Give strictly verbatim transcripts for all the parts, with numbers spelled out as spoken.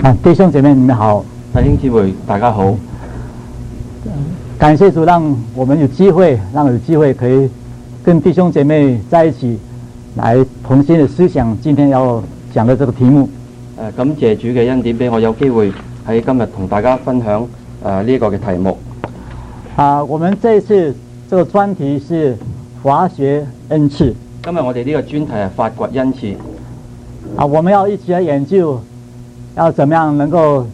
啊，弟兄姐妹，你们好！ 弟兄姊妹，大家好！ 感谢主，让我们有机会，让有机会可以跟弟兄姐妹在一起，来同心的思想今天要讲的这个题目。 誒，感謝主嘅恩典，俾我有機會喺今日同大家分享誒呢一個嘅題目。 啊，我們這一次這個專題是發掘恩賜。 今日我哋呢個專題係發掘恩賜。 啊，我們要一起來研究，要怎麼樣能夠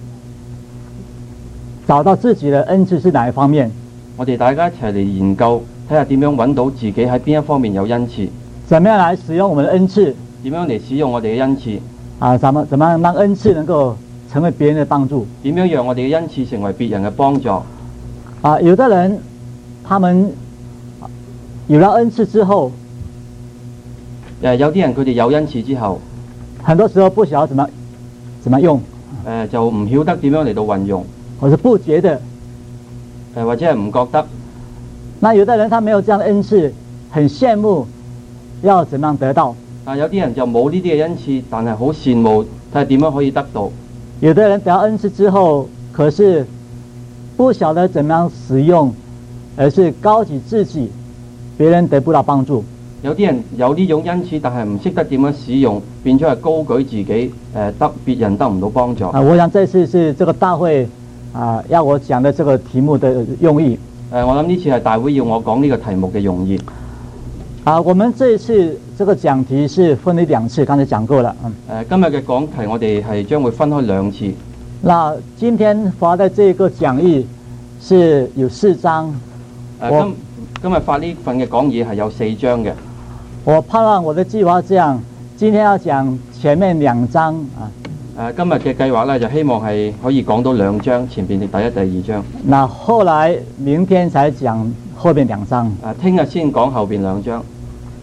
找到自己的恩賜是哪一方面？ 我哋大家一齊嚟研究，睇下點樣揾到自己喺邊一方面有恩賜。 怎麼樣來使用我們的恩賜？ 點樣嚟使用我哋嘅恩賜？ 啊，怎麼怎麼樣讓恩賜能夠成為別人的幫助？ 點樣讓我哋嘅恩賜成為別人嘅幫助？ 啊，有的人，他們有了恩賜之後， 誒有啲人佢哋有恩賜之後， 很多時候不曉得怎麼怎麼用， 誒就唔曉得點樣嚟到運用， 或者不覺得， 誒或者係唔覺得。 那有的人他沒有這樣的恩賜，很羨慕，要怎麼樣得到？ 啊，有啲人就冇呢啲嘅恩賜，但係好羨慕，睇下點樣可以得到。 有的人得到恩賜之後，可是不曉得怎麼樣使用，而是高舉自己，別人得不到幫助。 有啲人有呢種恩賜，但係唔識得點樣使用，變咗係高舉自己，誒、呃、得別人得唔到幫助。 啊，我想這次是這個大會啊，要我講的這個題目的用意。 誒、呃，我諗呢次係大會要我講呢個題目嘅用意。 啊，我們這一次這個講題是分為兩次，剛才講過了。嗯。 誒，今日嘅講題我哋係將會分開兩次。 那今天發的這個講義是有四章。 誒、呃，今今日發呢份嘅講義係有四章嘅。 我盼望我的計劃這樣，今天要講前面兩章啊。 誒、呃，今日嘅計劃咧就希望係可以講到兩章，前邊嘅第一、第二章。 那後來明天才講後邊兩章。 誒，聽日先講後邊兩章。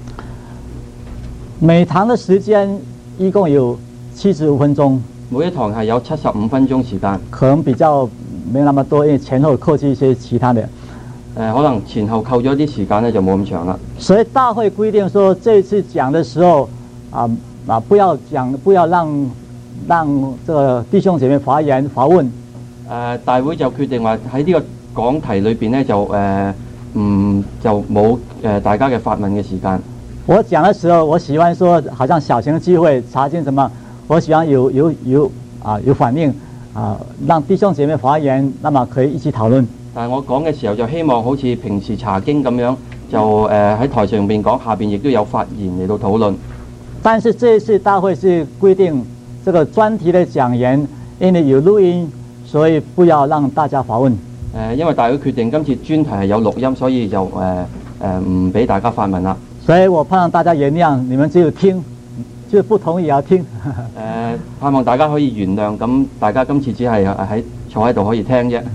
每堂的時間一共有七十五分鐘。 每一堂係有七十五分鐘時間。 可能比較沒那麼多，因為前後扣去一些其他的。誒、 呃，可能前後扣咗啲時間咧就冇咁長啦。 所以大會規定說，這次講的時候，啊啊，不要講，不要讓讓這個弟兄姐妹發言發問。誒、 呃，大會就決定話喺呢個講題裏邊咧就誒，唔、呃、就冇誒、呃、大家嘅發問嘅時間。 我講的時候，我喜歡說，好像小型聚會查經什麼，我喜歡有有有啊有反應啊，讓弟兄姐妹發言，那麼可以一起討論。 但係我講嘅時候就希望好似平時查經咁樣，就誒喺、呃、台上邊講，下邊亦都有發言嚟到討論。 但是這一次大會是規定這個專題的講員，因為有錄音，所以不要讓大家發問。誒、 呃，因為大會決定今次專題係有錄音，所以就誒誒唔俾大家發問啦。 所以我盼望大家原諒，你們只有聽，就是不同意也要聽。誒、 呃，盼望大家可以原諒，咁大家今次只係喺坐喺度可以聽啫。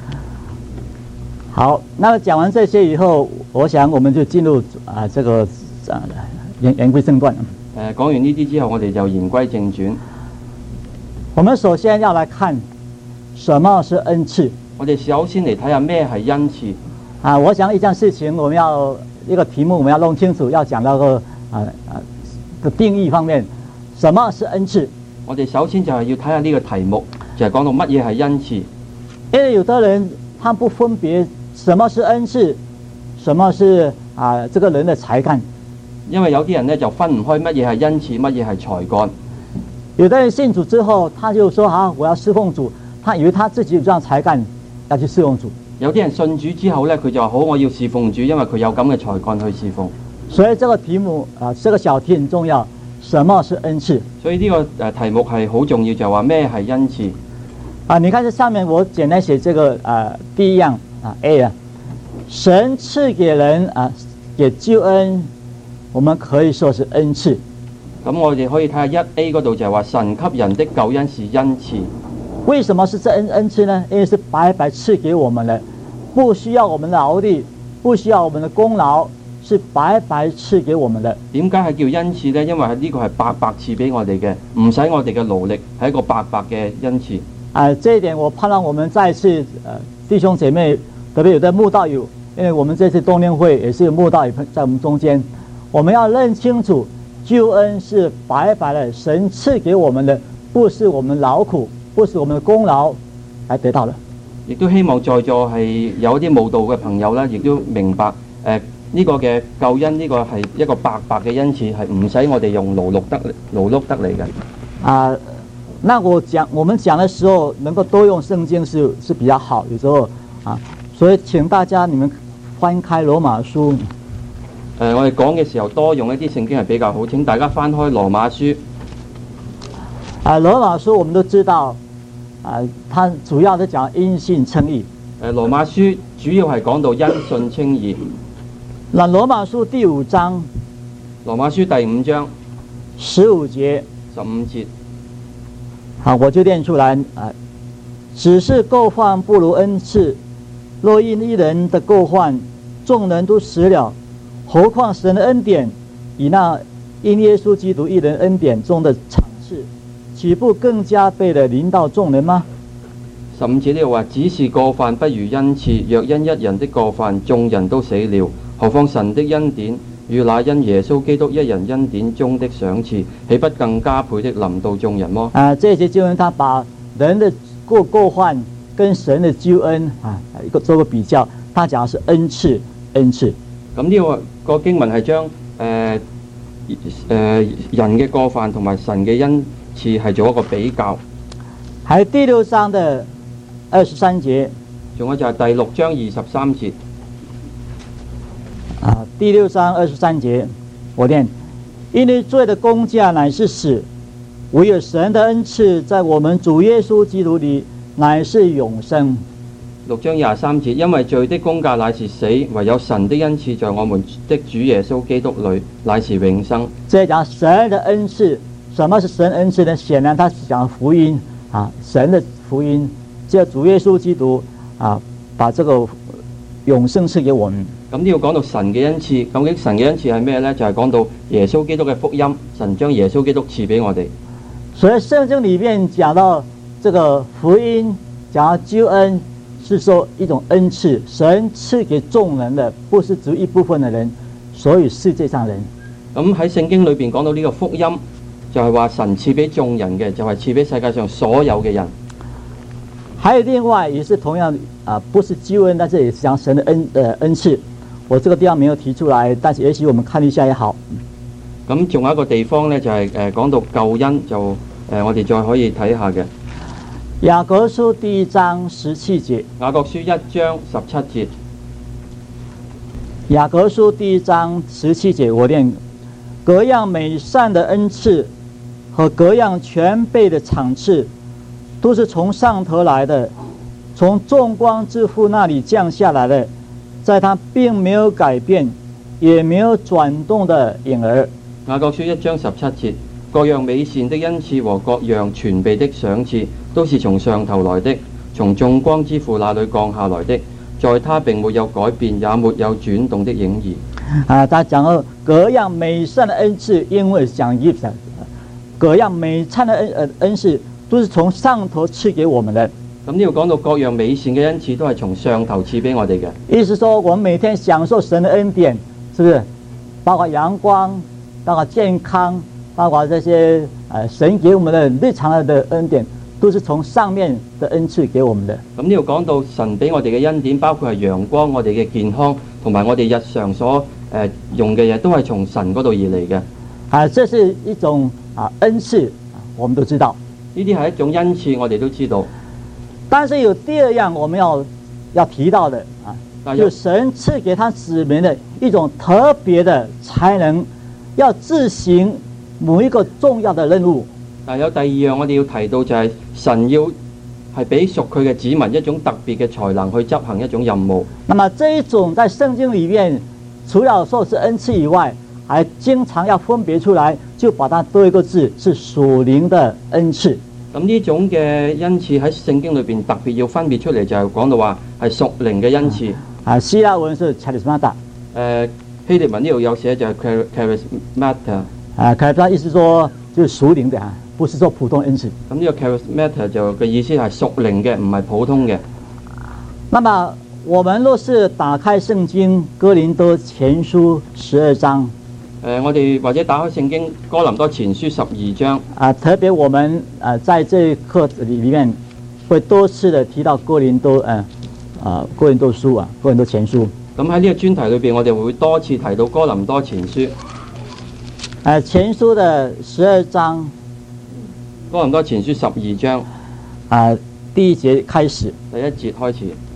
好，那麼講完這些以後，我想我們就進入啊這個啊言言歸正傳。誒、 呃，講完呢啲之後，我哋就言歸正傳。 我們首先要來看什麼是恩賜。我哋首先嚟睇下咩係恩賜。 啊，我想一件事情，我們要一個題目，我們要弄清楚，要講到個啊啊個定義方面，什麼是恩賜？ 我哋首先就係要睇下呢個題目，就係、是、講到乜嘢係恩賜。 因為有的人他不分別什麼是恩賜，什麼是啊這個人的才幹。 因為有啲人呢就分唔開乜嘢係恩賜，乜嘢係才幹。 有的人信主之後，他就說啊，我要侍奉主，他以為他自己有這樣才幹，要去侍奉主。 有啲人信主之後呢，佢就話好，我要侍奉主，因為佢有咁嘅才幹去侍奉。 所以這個題目啊，這個小題很重要，什麼是恩賜？ 所以呢個誒題目係好重要，就係話咩係恩賜。 啊，你看這上面我簡單寫這個啊，第一樣啊 A 啊，神賜給人啊，給救恩，我們可以說是恩賜。 咁我哋可以睇下一 A 嗰度就係話神給人的救恩是恩賜。 為什麼是這恩恩賜呢？因為是白白賜給我們的。不需要我們的勞力，不需要我們的功勞，是白白賜給我們的。點解係叫恩賜呢？因為呢個係白白賜俾我哋嘅，唔使我哋嘅勞力，係一個白白嘅恩賜。啊，這一點我盼望我們再次，呃，弟兄姐妹，特別有的慕道友，因為我們這次冬令會也是有慕道友在我們中間，我們要認清楚，救恩是白白的，神賜給我們的，不是我們勞苦不是我們嘅功勞來得到的。 亦都希望在座係有啲慕道嘅朋友啦，亦都明白誒呢、呃這個嘅救恩呢、這個係一個白白嘅恩賜，係唔使我哋用勞碌得勞碌得嚟嘅。 啊，那我講我們講嘅時候，能夠多用聖經是是比較好，有時候啊，所以請大家你們翻開羅馬書。誒、 呃，我哋講嘅時候多用一啲聖經係比較好，請大家翻開羅馬書。 啊，羅馬書我們都知道，啊，它主要是講因信稱義。 誒，羅馬書主要係講到因信稱義。 那羅馬書第五章， 羅馬書第五章十五節， 十五節， 好，我就念出來啊。只是過犯不如恩賜，若因一人的過犯，眾人都死了，何況神的恩典，以那因耶穌基督一人恩典中的賞賜，豈不更加倍地臨到眾人嗎？ 十五節呢度話：只是過犯不如恩賜，若因一人的過犯，眾人都死了，何況神的恩典與那因耶穌基督一人恩典中的賞賜，豈不更加倍的臨到眾人麼？ 啊，這些經文他把人的過過犯跟神的救恩啊一個做個比較，他講的是恩賜，恩賜。 咁呢個個經文係將誒誒人嘅過犯同埋神嘅恩賜係做一個比較。 喺第六章的二十三節， 仲有就係第六章二十三節。 啊，第六章二十三節，我念：因為罪的工價乃是死，唯有神的恩賜在我們主耶穌基督裏乃是永生。 六章廿三節，因為罪的工價乃是死，唯有神的恩賜在我們的主耶穌基督裏乃是永生。 這講神的恩賜，什麼是神恩賜呢？顯然他是講福音啊，神的福音，借主耶穌基督啊，把這個永生賜給我們。 咁呢度講到神嘅恩賜，究竟神嘅恩賜係咩呢？就係、是、講到耶穌基督嘅福音，神將耶穌基督賜俾我哋。 所以聖經裏面講到這個福音，講到救恩，是說一種恩賜，神賜給眾人的，不是只一部分的人，所以世界上人。 咁喺聖經裏邊講到呢個福音，就係、是、話神賜俾眾人嘅，就係賜俾世界上所有嘅人。 還有另外也是同樣啊，不是救恩，但是也是講神的恩呃恩賜。我這個地方沒有提出來，但是也許我們看一下也好。 咁仲有一個地方呢，就係、是、誒、呃、講到救恩，就誒、呃、我哋再可以睇下嘅。 雅各書第一章十七節。 雅各書一章十七節。 雅各書第一章十七節，我念：各樣美善的恩賜和各樣全備的賞賜，都是從上頭來的，從眾光之父那裡降下來的。在他並沒有改變，也沒有轉動的影兒。 雅各書一章十七節，各樣美善的恩賜和各樣全備的賞賜，都是從上頭來的，從眾光之父那裡降下來的。在他並沒有改變，也沒有轉動的影兒。 啊，他講到各樣美善的恩賜，因為講 gift， 各樣美善的恩呃恩賜，都是從上頭賜給我們的。 咁呢度講到各樣美善嘅恩賜都係從上頭賜俾我哋嘅。 意思說，我們每天享受神的恩典，是不是？包括陽光，包括健康，包括這些呃神給我們的日常的恩典，都是從上面的恩賜給我們的。 咁呢度講到神俾我哋嘅恩典，包括係陽光、我哋嘅健康，同埋我哋日常所誒、呃、用嘅嘢，都係從神嗰度而嚟嘅。 啊，這是一種啊恩賜，我們都知道。 呢啲係一種恩賜，我哋都知道。 但是有第二樣我們要要提到的啊，就神賜給他子民的一種特別的才能，要執行某一個重要的任務。 但有第二樣我哋要提到，就係神要係俾屬佢嘅子民一種特別嘅才能去執行一種任務。 那麼這一種在聖經裏面，除了說是恩賜以外，還經常要分別出來，就把它多一個字，是屬靈的恩賜。 咁呢種嘅恩賜喺聖經裏邊特別要分別出嚟，就係講到話係屬靈嘅恩賜。 啊，希臘文是 charismata。 誒，希臘文呢度有寫就係 charismata。啊 charismata 意思說就是屬靈的啊，不是說普通恩賜。 咁呢個 charismata 就嘅意思係屬靈嘅，唔係普通嘅。 那麼我們若是打開聖經哥林多前書十二章， 誒，我哋或者打開聖經哥林多前書十二章。 啊，特別我們啊，在這一課裏面會多次的提到哥林多，呃啊，哥林多書啊，哥林多前書。 咁喺呢個專題裏邊，我哋會多次提到哥林多前書。 誒，前書的十二章。 哥林多前書十二章。 啊，第一節開始。 第一節開始。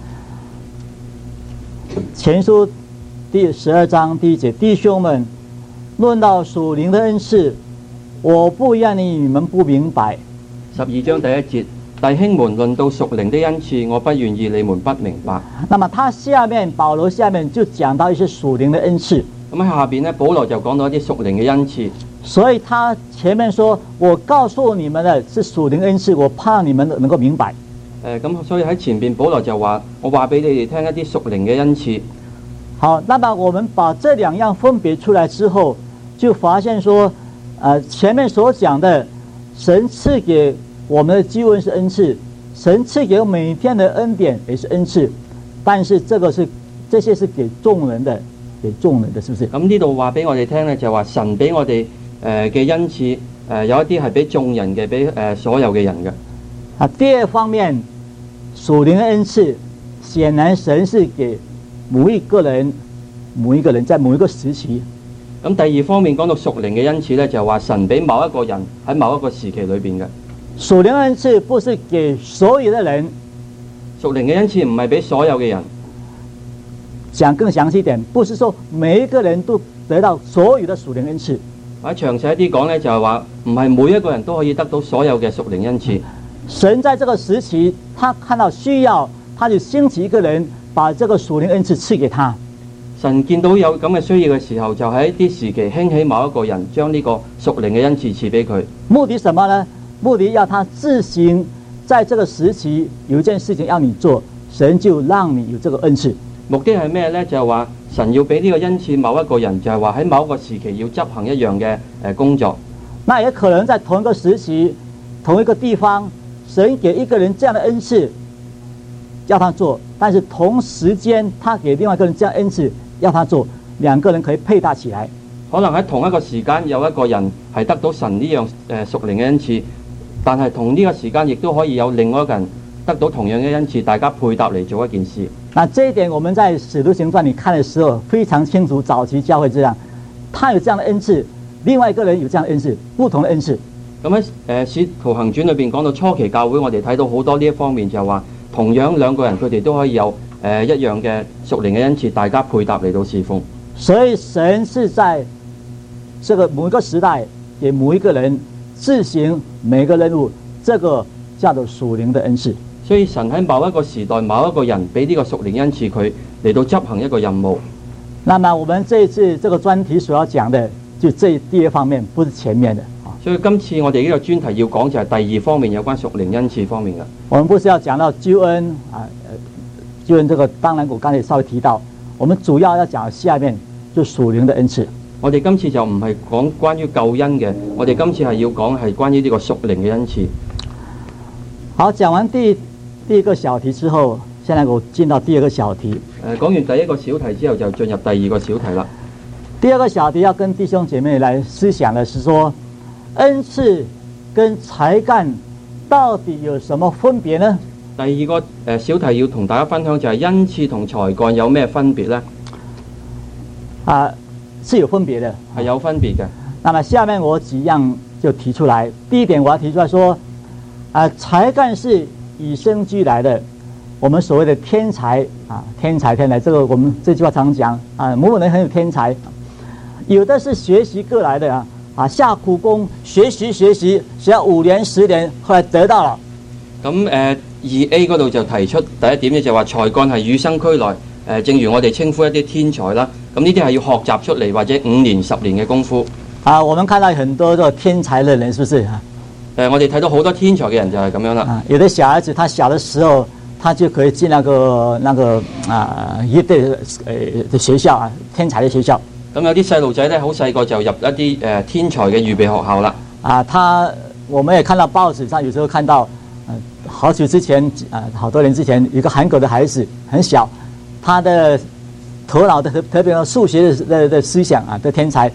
前書第十二章第一節，弟兄們，論到屬靈的恩賜，我不願意你們不明白。 十二章第一節，弟兄們，論到屬靈的恩賜，我不願意你們不明白。 那麼他下面保羅下面就講到一些屬靈的恩賜。 咁喺下邊呢，保羅就講到一啲屬靈嘅恩賜。 所以他前面說，我告訴你們的是屬靈恩賜，我怕你們能夠明白。 誒，咁所以喺前邊保羅就話，我話俾你哋聽一啲屬靈嘅恩賜。 好，那麼我們把這兩樣分別出來之後，就發現說，呃，前面所講的，神賜給我們的救恩是恩賜，神賜給我們每天的恩典也是恩賜，但是這個是這些是給眾人的，給眾人的，是不是？ 咁呢度話俾我哋聽呢，就話神俾我哋誒嘅恩賜，誒、呃、有一啲係俾眾人嘅，俾誒、呃、所有嘅人嘅。 啊，第二方面，屬靈的恩賜，顯然神是給每一個人，每一個人在某一個時期。 咁第二方面講到屬靈嘅恩賜咧，就係話神俾某一個人喺某一個時期裏邊嘅。 屬靈恩賜不是給所有的人， 屬靈嘅恩賜唔係俾所有嘅人。 講更詳細一點，不是說每一個人都得到所有的屬靈恩賜。 或者詳細一啲講咧，就係話唔係每一個人都可以得到所有嘅屬靈恩賜。 神在這個時期，他看到需要，他就興起一個人，把這個屬靈恩賜賜給他。 神見到有咁嘅需要嘅時候，就喺啲時期興起某一個人，將呢個屬靈嘅恩賜賜俾佢。 目的什麼呢？目的要他自行在這個時期有一件事情要你做，神就讓你有這個恩賜。 目的係咩呢？就係話神要俾呢個恩賜某一個人，就係話喺某一個時期要執行一樣嘅誒工作。 那也可能在同一個時期、同一個地方，神給一個人這樣的恩賜，要他做，但是同時間他給另外一個人這樣恩賜，要他做，兩個人可以配搭起來。 可能喺同一個時間有一個人係得到神呢樣誒屬靈嘅恩賜，但係同呢個時間亦都可以有另外一個人得到同樣嘅恩賜，大家配搭嚟做一件事。 那這一點我們在《使徒行傳》裏看的時候非常清楚，早期教會這樣，他有這樣的恩賜，另外一個人有這樣的恩賜，不同的恩賜。 咁喺誒《使徒行傳》裏邊講到初期教會，我哋睇到好多呢一方面，就係話同樣兩個人佢哋都可以有誒、呃、一樣嘅屬靈嘅恩賜，大家配搭嚟到侍奉。 所以神是在這個某一個時代，給每一個人自行每個任務，這個叫做屬靈的恩賜。 所以神喺某一個時代、某一個人俾呢個屬靈恩賜佢嚟到執行一個任務。 那麼我們這一次這個專題所要講的，就這第二方面，不是前面的。 所以今次我哋呢個專題要講就係第二方面，有關屬靈恩賜方面嘅。 我們不是要講到救恩啊，救恩這個當然我剛才稍微提到，我們主要要講下面就屬靈的恩賜。 我哋今次就唔係講關於救恩嘅，我哋今次係要講係關於呢個屬靈嘅恩賜。 好，講完第第一個小題之後，現在我進到第二個小題。誒、 呃，講完第一個小題之後，就進入第二個小題啦。 第二個小題要跟弟兄姐妹來思想的是說，恩賜跟才幹到底有什麼分別呢？ 第二個誒、呃、小題要同大家分享就係恩賜同才幹有咩分別呢？ 啊，是有分別的， 係有分別嘅。 那麼下面我幾樣就提出來。第一點我要提出來說，啊，才幹是與生俱來的，我們所謂的天才啊，天才天才，這個我們這句話常講啊，某某人很有天才，有的是學習過來的啊。啊，下苦功學習學習，學了五年十年，後來得到了。 咁誒，二 A 嗰度就提出第一點咧，就話才幹係與生俱來。誒、呃，正如我哋稱呼一啲天才啦，咁呢啲係要學習出嚟，或者五年十年嘅功夫。 啊，我們看到很多個天才的人，是不是啊？ 誒、呃，我哋睇到好多天才嘅人就係咁樣啦、啊。 有的小孩子，他小的時候，他就可以進那個那個啊一類誒嘅學校啊，天才嘅學校。 咁有啲細路仔咧，好細個就入一啲誒、呃、天才嘅預備學校啦。 啊，他我們也看到報紙上，有時候看到，呃，好久之前啊，好多年之前，一個韓國的孩子很小，他的頭腦的特特別數學的的思想啊的天才，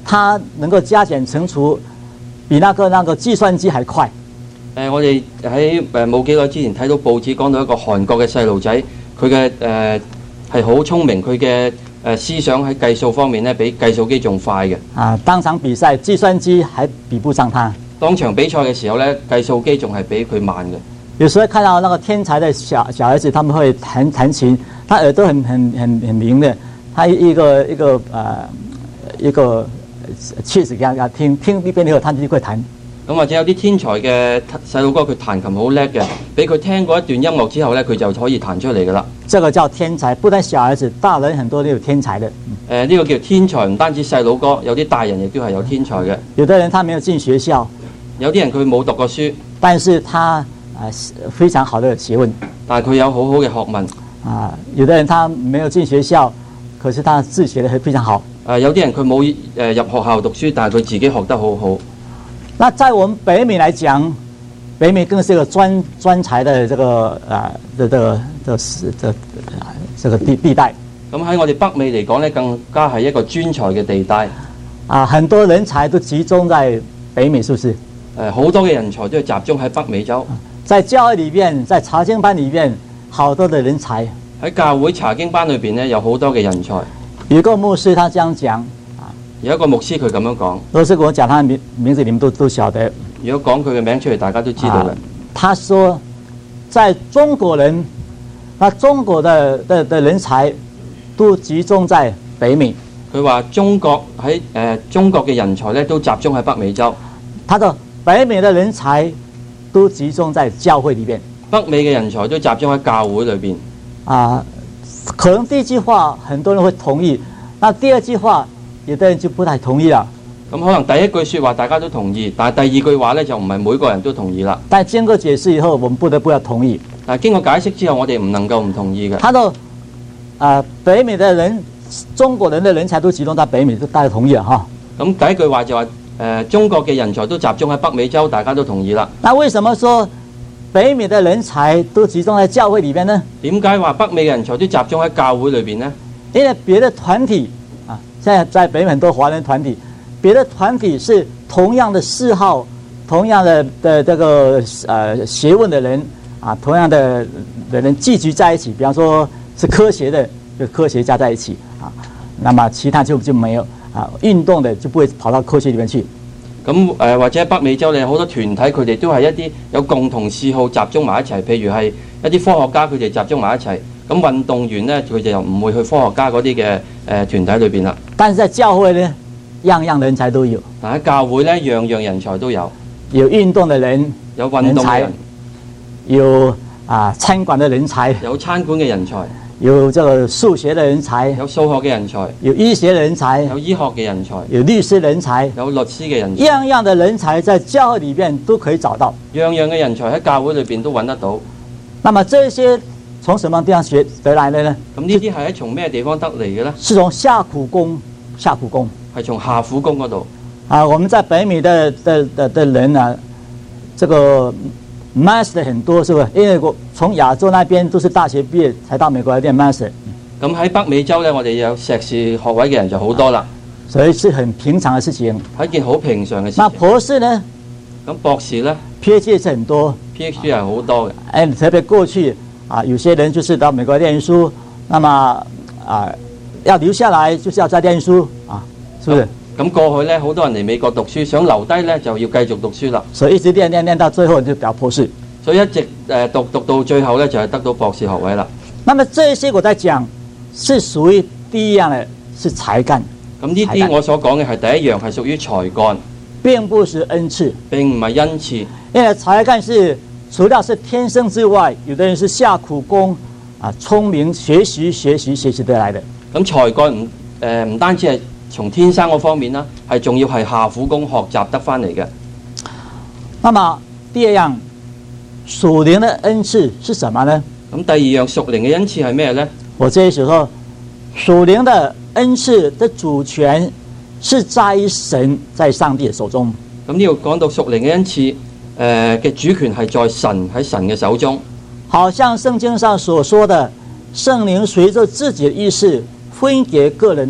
它能夠加減乘除，比那個那個計算機還快。 誒、呃，我哋喺誒冇幾耐之前睇到報紙講到一個韓國嘅細路仔，佢嘅誒係好聰明，佢嘅誒思想喺計數方面咧，比計數機仲快嘅。 啊，當場比賽計算機還比不上他。 當場比賽嘅時候咧，計數機仲係比佢慢嘅。 有時候看到那個天才的小小孩子，他們會彈彈琴，他耳朵很很很很靈的，他一個一個呃一個曲子給他聽，聽一遍以後，他就會彈。 咁或者有啲天才嘅細路哥，佢彈琴好叻嘅，俾佢聽過一段音樂之後咧，佢就可以彈出嚟噶啦。 這個叫天才，不但小孩子，大人很多都有天才的。誒、 呃，呢、這個叫天才，唔單止細路哥，有啲大人亦都係有天才嘅。 有的人他沒有進學校， 有啲人佢冇讀過書， 但是他啊非常好的學問， 但係佢有好好嘅學問。 啊，有的人他沒有進學校，可是他自學得非常好。 誒、呃，有啲人佢冇誒入學校讀書，但係佢自己學得好好。 那在我們北美來講，北美更是一個專專才的這個啊的這個這這這個地地帶。 咁喺我哋北美嚟講咧，更加係一個專才嘅地帶。 啊，很多人才都集中在北美，是不是？ 誒，好多嘅人才都係集中喺北美洲。 在教會裏邊，在查經班裏邊，好多的人才。 喺教會查經班裏邊咧，有好多嘅人才。 有一個牧師，他這樣講。 有一個牧師佢咁樣講， 如果是我講他的名名字，你們都都曉得。 如果講佢嘅名出嚟，大家都知道嘅、啊。 他說，在中國人，那中國的的的人才都集中在北美。 佢話中國喺誒、呃、中國嘅人才咧都集中喺北美洲。 他說北美的人才都集中在教會裏邊。 北美嘅人才都集中喺教會裏邊。 啊，可能第一句話很多人會同意，那第二句話，有的人就不太同意啦。 咁可能第一句説話大家都同意，但係第二句話咧就唔係每個人都同意啦。 但經過解釋以後，我們不得不要同意。 但係經過解釋之後，我哋唔能夠唔同意嘅。 他說：啊，北美的人，中國人的人才都集中在北美，都大家同意啦，哈。 咁第一句話就話誒、呃，中國嘅人才都集中喺北美洲，大家都同意啦。 那為什麼說北美的人才都集中在教會裏邊呢？ 點解話北美嘅人才都集中喺教會裏邊呢？ 因為別的團體。現在在北美很多華人團體，別的團體是同樣的嗜好、同樣的的這個呃學問的人啊，同樣的的人聚集在一起。比方說是科學的，就科學家在一起啊，那麼其他就就沒有啊。運動的就不會跑到科學裏面去。 咁誒、呃、或者北美洲你好多團體，佢哋都係一啲有共同嗜好集中埋一齊，譬如係一啲科學家，佢哋集中埋一齊。咁運動員呢，佢哋又唔會去科學家嗰啲嘅誒團體裏邊啦。 但是在教會呢，樣樣人才都有。 但喺教會呢，樣樣人才都有。 有運動的人， 有運動嘅人， 有啊餐館的人才， 有餐館嘅人才， 有這個數學的人才， 有數學嘅人才， 有醫學的人才， 有醫學嘅人才， 有律師人才， 有律師嘅人才。 樣樣的人才在教會裏面都可以找到。 樣樣嘅人才喺教會裏邊都揾得到。 那麼這些從什麼地方學得來的呢？ 咁呢啲係喺從咩地方得嚟嘅呢？ 是從下苦功，下苦功係從下苦功嗰度。 啊，我們在北美的的的的人啊，這個 master 很多，是不是？因為我從亞洲那邊都是大學畢業才到美國來念 master。 咁喺北美洲呢，我哋有碩士學位嘅人就好多啦， 所以是很平常嘅事情， 係一件好平常嘅事情。 那博士呢？ 咁博士呢 PhD 是很多 ，PhD 係好多嘅。 誒，特別過去啊，有些人就是到美國念書，那麼啊要留下來就是要再念書啊，是不是？ 咁過去咧，好多人嚟美國讀書，想留低咧就要繼續讀書啦。 所以一直念念念到最後就表博士。 所以一直誒讀讀到最後咧就係得到博士學位啦。 那麼這些我在講是屬於第一樣嘅，是才幹。 咁呢啲我所講嘅係第一樣係屬於才幹， 並不是恩賜， 並唔係恩賜。 因為才幹是除了是天生之外，有的人是下苦功啊，聰明學習學習學習得來的。 咁才幹唔誒唔單止係從天生嗰方面啦，係仲要係下苦功學習得翻嚟嘅。 那麼第二樣屬靈的恩賜是什麼呢？ 咁第二樣屬靈嘅恩賜係咩呢？ 我這裡所說屬靈的恩賜的主權是在於神，在上帝嘅手中。 咁呢度講到屬靈嘅恩賜誒嘅主權係在神，喺神嘅手中。 好像聖經上所說的，聖靈隨着自己的意思分給個人的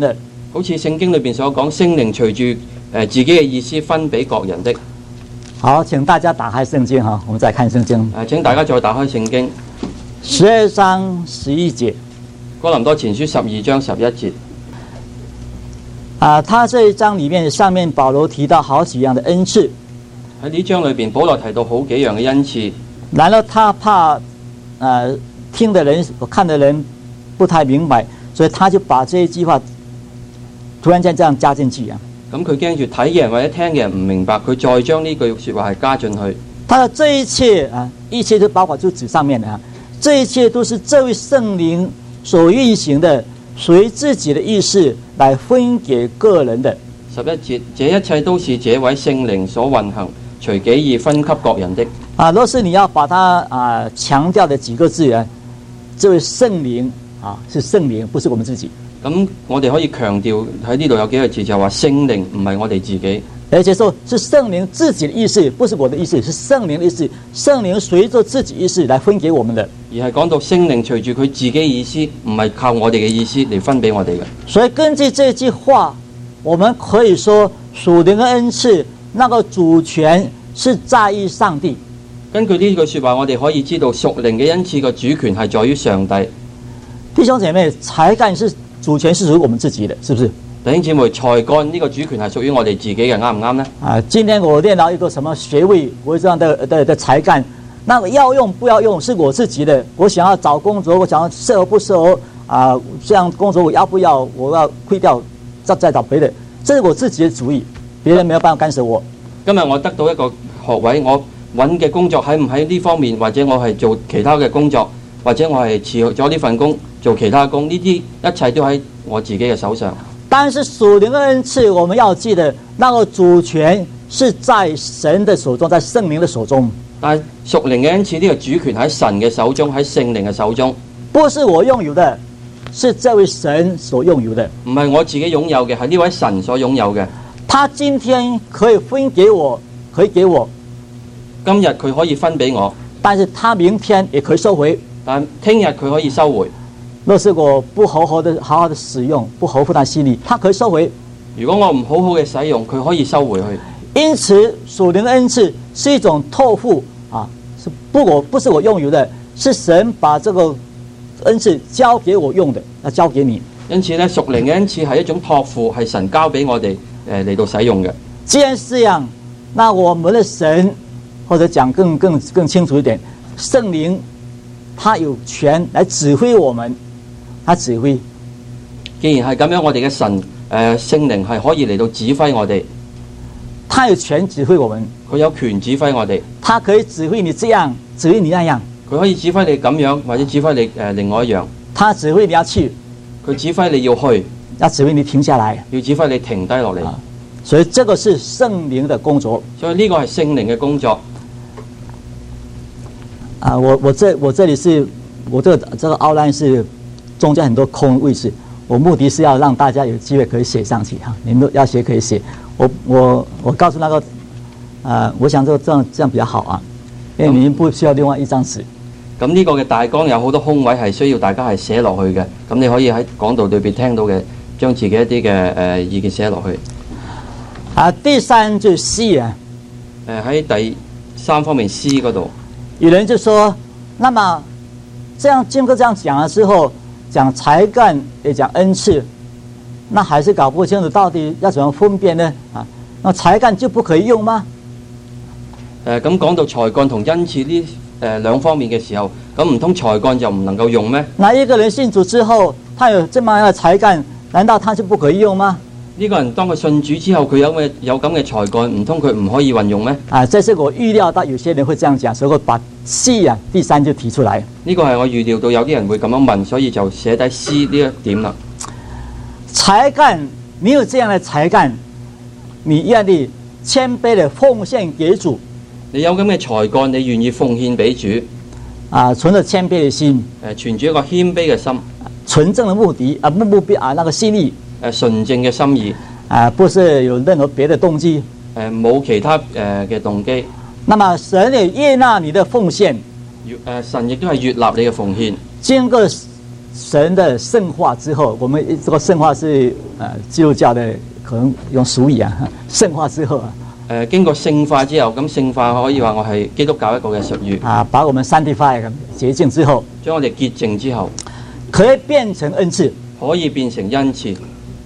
好似聖經裏邊所講，聖靈隨住誒自己嘅意思分俾各人的。 好，請大家打開聖經哈，我們再看聖經。 誒，請大家再打開聖經， 十二章十一節， 哥林多前書十二章十一節。 啊，他這一章裡面上面保羅提到好幾樣的恩賜。 喺呢章裏邊，保羅提到好幾樣嘅恩賜。 然後他怕，呃，聽的人、看的人不太明白，所以他就把這一句話突然間這樣加進去啊。 咁佢驚住睇嘅人或者聽嘅人唔明白，佢再將呢句説話係加進去。 他說這一切啊，一切都包括就指上面的啊，這一切都是這位聖靈所運行的，隨自己的意思來分給個人的。 十一節，這一切都是這位聖靈所運行，隨己意分給各人的。 啊，若是你要把它啊強調的幾個字啊，這位聖靈啊是聖靈，不是我們自己。 咁我哋可以強調喺呢度有幾個字，就話聖靈唔係我哋自己， 而且說是聖靈自己的意思，不是我的意思，是聖靈的意思。聖靈隨着自己意思來分給我們的， 而係講到聖靈隨住佢自己意思，唔係靠我哋嘅意思嚟分俾我哋嘅。 所以根據這句話，我們可以說屬靈的恩賜那個主權是在於上帝。 根據呢句說話，我哋可以知道屬靈嘅恩賜個主權係在於上帝。 弟兄姐妹，才幹是主權是屬於我們自己的，是不是？ 弟兄姊妹，才幹呢個主權係屬於我哋自己嘅，啱唔啱呢？ 啊，今天我練到一個什麼學位，我這樣的的的才幹，那個要用不要用是我自己的。我想要找工作，我想要適合不適合啊？這樣工作我要不要？我要虧掉，再再找別的，這是我自己的主意，別人沒有辦法干涉我。 今日我得到一個學位，我揾嘅工作喺唔喺呢方面，或者我係做其他嘅工作，或者我係辭咗呢份工做其他工，呢啲一切都喺我自己嘅手上。 但是屬靈的恩賜，我們要記得，那個主權是在神的手中，在聖靈的手中。 但係屬靈嘅恩賜呢個主權喺神嘅手中，喺聖靈嘅手中， 不是我擁有的，是這位神所擁有的。 唔係我自己擁有嘅，係呢位神所擁有嘅。 他今天可以分給我，可以給我。 今日佢可以分俾我， 但是他明天也可以收回。 但聽日佢可以收回。 若是我不好好的好好的使用，不合乎他心意，他可以收回。 如果我唔好好嘅使用，佢可以收回去。 因此屬靈的恩賜是一種託付啊，是不我不是我擁有的，是神把這個恩賜交給我用的，要交給你。 因此咧，屬靈嘅恩賜係一種託付，係神交俾我哋誒嚟到使用嘅。 既然是這樣，那我們的神，或者講更更更清楚一點，聖靈他有權來指揮我們，他指揮。 既然係咁樣，我哋嘅神誒、呃、聖靈係可以嚟到指揮我哋， 他有權指揮我們， 佢有權指揮我哋， 他可以指揮你這樣，指揮你那樣， 佢可以指揮你咁樣，或者指揮你誒、呃、另外一樣。 他指揮你要去， 佢指揮你要去， 要指揮你停下來， 要指揮你停低落嚟。 啊，所以這個是聖靈的工作。 所以呢個係聖靈嘅工作。 啊，我我這我這裡是我這個這個 outline 是中間很多空位置，我目的是要讓大家有機會可以寫上去哈，你們要寫可以寫。我我我告訴那個，啊，我想這個這樣這樣比較好啊，因為你們不需要另外一張紙。 咁呢個嘅大綱有好多空位係需要大家係寫落去嘅，咁你可以喺講道裏邊聽到嘅，將自己一啲嘅誒意見寫落去。 啊，第三就是 C 啊， 誒喺第三方面 C 嗰度。 有人就說，那麼這樣經過這樣講了之後，講才幹也講恩賜，那還是搞不清楚到底要怎麼分辨呢？啊，那才幹就不可以用嗎？ 誒咁講到才幹同恩賜呢誒兩方面嘅時候，咁唔通才幹就唔能夠用咩？ 那一個人信主之後，他有這麼樣的才幹，難道他就不可以用嗎？ 呢個人當佢信主之後，佢有嘅有咁嘅才幹，唔通佢唔可以運用咩？ 啊，這是我預料到有些人會這樣講，所以我把 C 啊第三就提出來。 呢個係我預料到有啲人會咁樣問，所以就寫低 C 呢一點啦。 才幹，你有這樣的才幹，你願意謙卑的奉獻給主。 你有咁嘅才幹，你願意奉獻俾主， 啊，存着謙卑的心， 誒存住一個謙卑嘅心， 純正的目的啊，目目標啊，那個心意， 誒純正嘅心意， 啊，不是有任何別的動機， 誒冇其他誒嘅動機。 那麼神也悅納你的奉獻， 誒神亦都係悅納你嘅奉獻。 經過神的圣化之後，我們這個聖化是呃基督教的可能用俗語啊，聖化之後啊。 誒、呃、經過聖化之後，咁聖化可以話我係基督教一個嘅術語。 啊，把我們 sanctify 潔淨之後， 將我哋潔淨之後， 可以變成恩賜， 可以變成恩賜。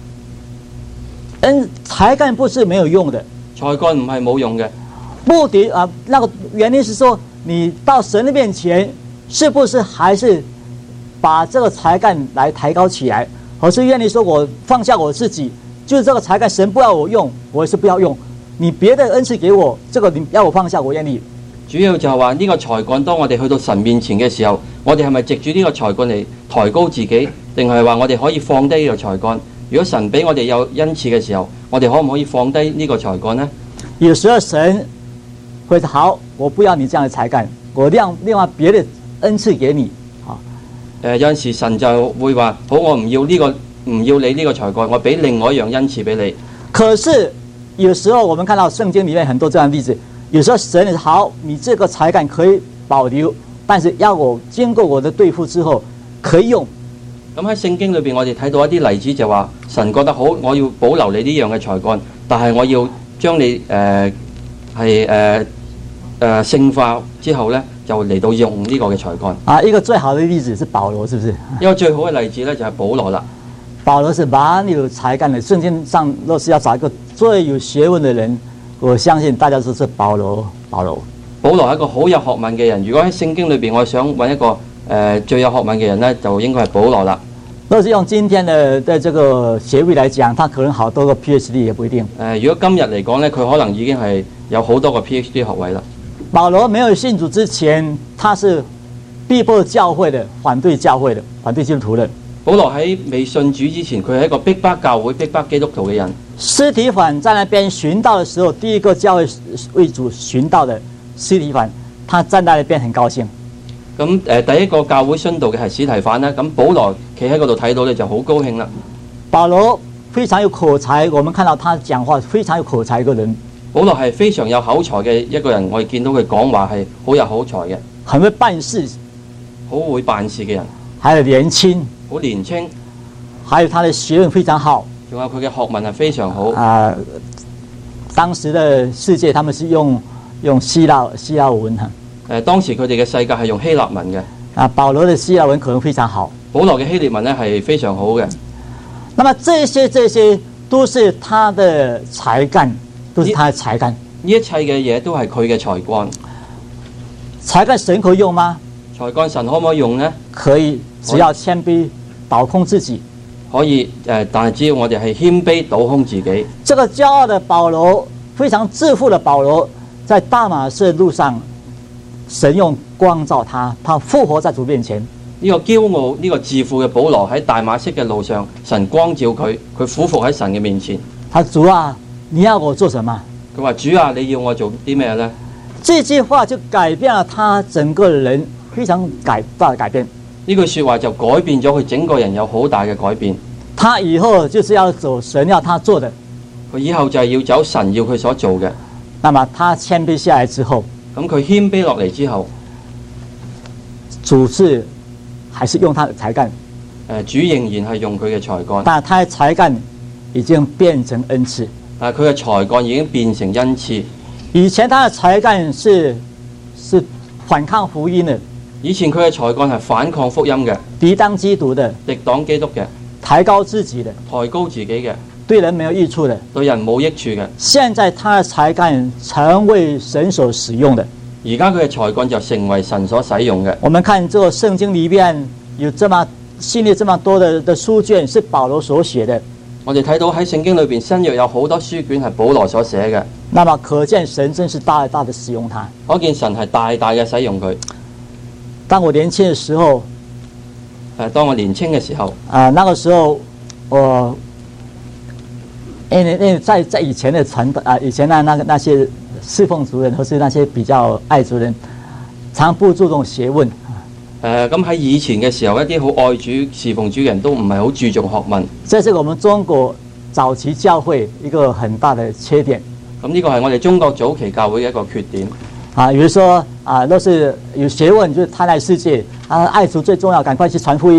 恩才幹不是沒有用的， 才幹唔係冇用嘅。 目的啊，那個原因是說，你到神的面前，是不是還是把這個才幹來抬高起來？或是願意說我放下我自己，就是這個才幹，神不要我用，我也是不要用。你別的恩賜給我，這個你要我放下，我願意。 主要就係話呢個才幹，當我哋去到神面前嘅時候，我哋係咪藉住呢個才幹嚟抬高自己，定係話我哋可以放低呢個才幹？如果神俾我哋有恩賜嘅時候，我哋可唔可以放低呢個才幹呢？ 有時候神會說好，我不要你這樣的才幹，我另另外別的恩賜給你。啊， 誒有陣時神就會話好，我唔要呢個，唔要你呢個才幹，我俾另外一樣恩賜俾你。 可是有時候我們看到聖經裡面很多這樣的例子，有時候神好，你這個才幹可以保留，但是要我經過我的對付之後可以用。 咁喺聖經裏邊，我哋睇到一啲例子就話，神覺得好，我要保留你呢樣嘅才幹，但係我要將你誒係誒誒聖化之後咧，就嚟到用呢個嘅才幹。 啊，一個最好的例子是保羅，是不是？ 一個最好嘅例子咧就係保羅啦。 保羅是蠻有才幹的，聖經上若是要找一個最有學問的人，我相信大家都是保羅。保羅， 保羅係一個好有學問嘅人。如果喺聖經裏邊，我想揾一個誒、呃、最有學問嘅人咧，就應該係保羅啦。 若是用今天的的這個學位來講，他可能好多個 P H D 也不一定。誒、 呃，如果今日嚟講咧，佢可能已經係有好多個 P H D 學位啦。 保羅沒有信主之前，他是逼迫教會的，反對教會的，反對基督徒的。 保羅喺未信主之前，佢係一個逼迫教會、逼迫基督徒嘅人。 司提反在那邊尋道的時候，第一個教會為主尋道的司提反，他站在那邊很高興。 咁誒、呃，第一個教會殉道嘅係司提反啦。咁保羅企喺嗰度睇到咧，就好高興啦。 保羅非常有口才，我們看到他講話非常有口才一個人。 保羅係非常有口才嘅一個人，我哋見到佢講話係好有口才嘅， 很會辦事， 好會辦事嘅人， 還有年輕， 好年輕， 還有他的學問非常好。 仲有佢嘅學問係非常好。 啊、呃，當時的世界他們是用用希臘希臘文哈。 誒、呃，當時佢哋嘅世界係用希臘文嘅。 啊，保羅的希臘文可能非常好。 保羅嘅希臘文咧係非常好嘅。 那麼這些這些都是他的才幹，都是他的才幹。 呢一切嘅嘢都係佢嘅才幹。 才幹神可以用嗎？ 才幹神可唔可以用呢？ 可以，只要謙卑，倒空自己。 可以誒、呃，但係只要我哋係謙卑，倒空自己。 這個驕傲的保羅，非常自負的保羅，在大馬色路上，神用光照他，他復活在主面前。 呢個驕傲、呢、這個自負嘅保羅喺大馬色嘅路上，神光照佢，佢俯伏喺神嘅面前。 他主啊，你要我做什麼？ 佢話主啊，你要我做啲咩呢？ 這句話就改變了他整個人，非常改大的改變。 呢句說話就改變咗佢整個人，有好大嘅改變。 他以後就是要走神要他做的， 佢以後就係要走神要佢所做嘅。 那麼他謙卑下來之後， 咁佢謙卑落嚟之後， 主是還是用他的才幹。 誒，主仍然係用佢嘅才幹， 但他的才幹已經變成恩賜。 但係佢嘅才幹已經變成恩賜。 以前他的才幹是是反抗福音的。 以前佢嘅才幹係反抗福音嘅， 抵擋基督的， 敵擋基督嘅， 抬高自己的， 抬高自己嘅， 對人沒有益處的， 對人冇益處嘅。 現在他的才幹成為神所使用的。 而家佢嘅才幹就成為神所使用嘅。 我們看這個聖經裡面有這麼系列這麼多的的書卷，是保羅所寫的。 我哋睇到喺聖經裏邊新約有好多書卷係保羅所寫嘅。 那麼可見神真是大大的使用他。 可見神係大大嘅使用佢。 當我年輕的時候， 誒，當我年輕嘅時候， 啊、呃，那個時候我，因為因為在在以前的傳啊、呃，以前那那個那些侍奉主任或是那些比較愛主人，常不注重學問。 誒，咁喺以前嘅時候，一啲好愛主侍奉主人都唔係好注重學問。 這是我們中國早期教會一個很大的缺點。 咁呢個係我哋中國早期教會嘅一個缺點。 啊，比如說啊，若是有學問，就是貪愛世界啊，愛主最重要，趕快去傳福音。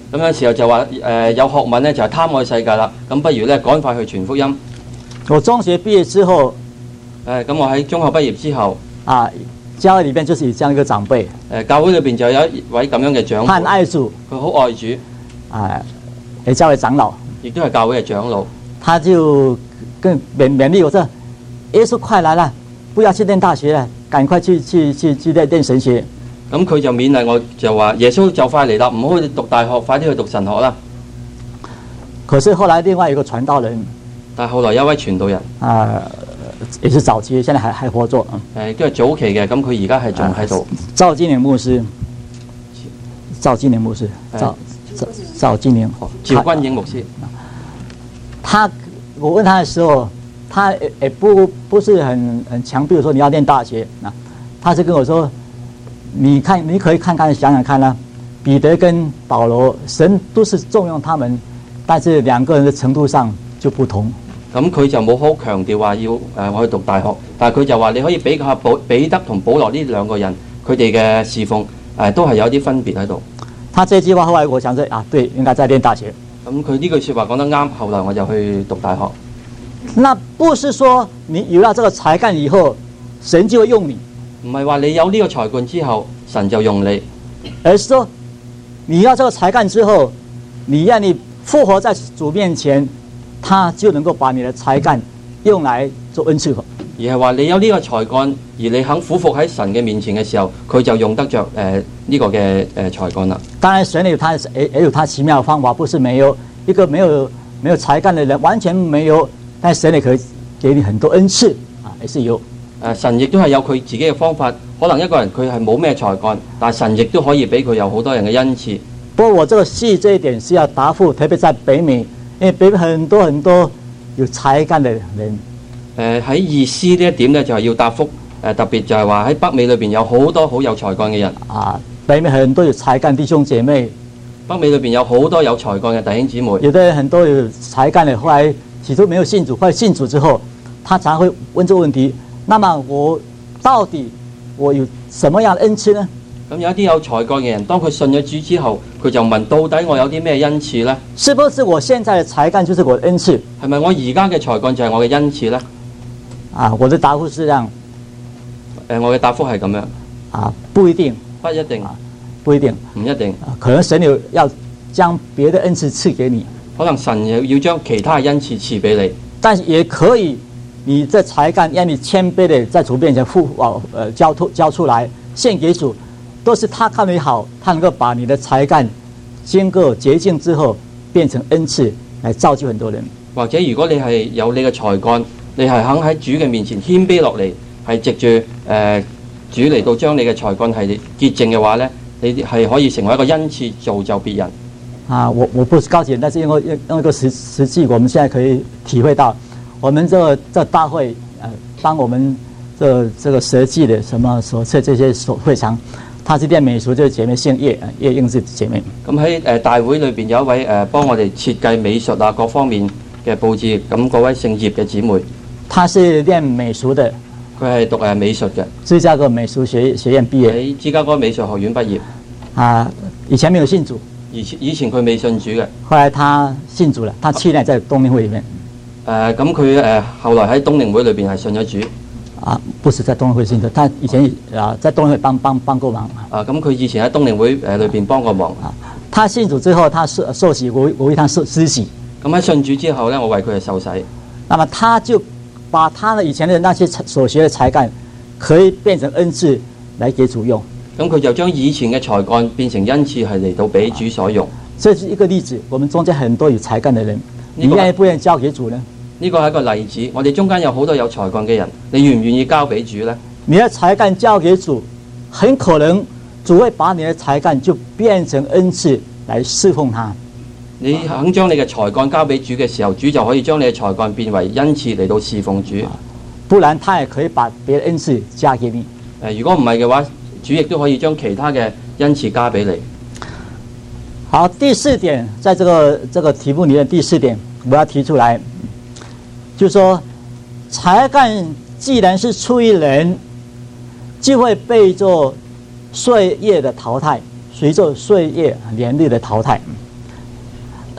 咁有時候就話誒、呃、有學問咧就係、是、貪愛世界啦，咁不如咧趕快去傳福音。 我中學畢業之後， 誒咁、呃、我喺中學畢業之後， 啊，教會裏邊就是有這樣一個長輩，誒、 呃、教會裏邊就有一位咁樣嘅長輩， 他很愛主， 佢好愛主， 啊，係教會長老， 亦都係教會嘅長老， 他就跟勉勉勵我說：耶穌快來了，不要去念大學了，趕快去去去去念念神學。 咁佢就勉勵我，就話耶穌就快嚟啦，唔好去讀大學，快啲去讀神學啦。 可是後來另外一個傳道人， 但係後來有一位傳道人， 啊，也是早期，現在還還活着， 誒都係早期嘅，咁佢而家係仲喺度。 趙金蓮牧師，趙金蓮牧師，趙趙趙金蓮， 趙君英牧師。 他我問他的時候，他也也不不是很很強，比如說你要念大學啊，他是跟我說。你看，你可以看看想想看啦、啊。彼得跟保羅，神都是重用他們，但是兩個人的程度上就不同。 咁佢就冇好強調話要誒我去讀大學，但係佢就話你可以比較下保彼得同保羅呢兩個人，佢哋嘅侍奉誒、呃、都係有啲分別喺度。 他這句話後來我想說啊，對，應該再念大學。 咁佢呢句説話講得啱，後來我就去讀大學。 那不是說你有了這個才幹以後，神就會用你。 唔係話你有呢個才幹之後，神就用你， 而是說你要這個才幹之後，你讓你復活在主面前，他就能夠把你的才幹用來做恩賜。 而係話你有呢個才幹，而你肯俯伏喺神嘅面前嘅時候，佢就用得着誒呢個嘅誒、呃、才幹啦。當然神有他也也有他奇妙嘅方法，不是沒有一個沒有沒有才幹嘅人完全沒有，但神也可以給你很多恩賜啊，也是有。誒、呃、神亦都係有佢自己嘅方法，可能一個人佢係冇咩才幹，但係神亦都可以俾佢有好多人嘅恩賜。不過我這個細這一點是要答覆，特別在北美，因為北美很多很多有才幹嘅人。誒喺意思呢一點咧，就係、是、要答覆。誒、呃、特別就係話喺北美裏邊有好多好有才幹嘅人。啊，北美很多有才幹弟兄姐妹。北美裏邊有好多有才幹嘅弟兄姊妹。有的人很多有才幹嘅，後來起初沒有信主，後來信主之後，他常會問這個問題。那麼我到底我有什麼樣的恩賜呢？咁有一啲有才幹嘅人，當佢信咗主之後，佢就問：到底我有啲咩恩賜呢？是不是我現在的才幹就是我的恩賜？係咪我而家嘅才幹就係我嘅恩賜呢？啊，我的答覆是這樣。誒、呃，我嘅答覆係咁樣。啊，不一定。不一定。啊，不一定。唔一定。可能神有要將別的恩賜賜給你。可能神要要將其他嘅恩賜賜俾你。但是也可以。你這才幹讓你謙卑的在主面前付啊，呃交託交出來獻給主，都是他看你好，他能夠把你的才幹經過潔淨之後變成恩賜，來造就很多人。或者如果你係有你嘅才幹，你係肯喺主嘅面前謙卑落嚟，係藉住誒、呃、主嚟到將你嘅才幹係潔淨嘅話咧，你係可以成為一個恩賜造就別人。啊，我我不是高級人，但是因為用一個實實際，我們現在可以體會到。我們這個這個大會，呃，幫我們這這個設計的什麼所設這些所會場，她是念美術，這個姐妹姓葉，葉英志姐妹。咁喺誒大會裏邊有一位誒、呃、幫我哋設計美術啊各方面嘅佈置，咁嗰位姓葉嘅姊妹，她是念美術的，佢係讀誒美術嘅，芝加哥美術學學院畢業，喺芝加哥美術學院畢業。啊，以前沒有信主，以前以前佢未信主嘅，後來他信主了，他去年在冬令會裡面。誒咁佢誒後來喺冬令會裏邊係信咗主。啊，不是在冬令會信主，他以前啊在冬令會幫幫幫過忙。啊，咁佢以前喺冬令會誒裏邊幫過忙。啊，他信主之後，他受受洗，我我為他受施洗。咁喺信主之後咧，我為佢係受洗。那麼他就把他的以前的那些所學的才幹，可以變成恩賜來給主用。咁佢就將以前嘅才幹變成恩賜，係嚟到俾主所用。這是一個例子，我們中間很多有才幹的人。你願意不願意交給主呢？呢個係一個例子，我哋中間有好多有才幹嘅人，你願唔願意交俾主呢？你的才幹交給主，很可能主會把你的才幹就變成恩賜來侍奉他。你肯將你嘅才幹交俾主嘅時候，主就可以將你嘅才幹變為恩賜嚟到侍奉主。不然，他也可以把別的恩賜加給你。誒，如果唔係嘅話，主亦都可以將其他嘅恩賜加俾你。好，第四點，在這個這個題目裏面，第四點我要提出來，就是說，才幹既然是出於人，就會被做歲月的淘汰，隨着歲月年日的淘汰。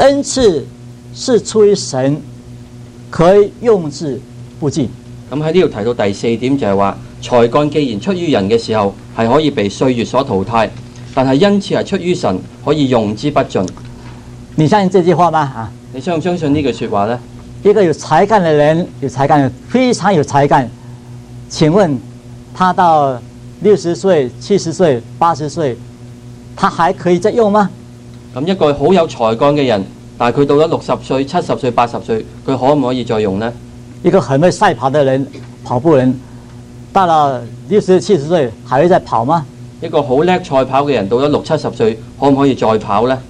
恩賜是出於神，可以用之不盡。 咁喺呢度提到第四點就係話，才幹既然出於人嘅時候係可以被歲月所淘汰，但係恩賜係出於神，可以用之不盡。 你相信這句話嗎？啊， 你相唔相信呢句説話呢？ 一個有才幹的人，有才幹，非常有才幹。請問他到六十歲、七十歲、八十歲，他還可以再用嗎？ 咁一個好有才幹嘅人，但係佢到咗六十歲、七十歲、八十歲，佢可唔可以再用呢？ 一個很會賽跑的人，跑步人，到了六十、七十歲，還會再跑嗎？ 一個好叻賽跑嘅人，到咗六七十歲，可唔可以再跑呢？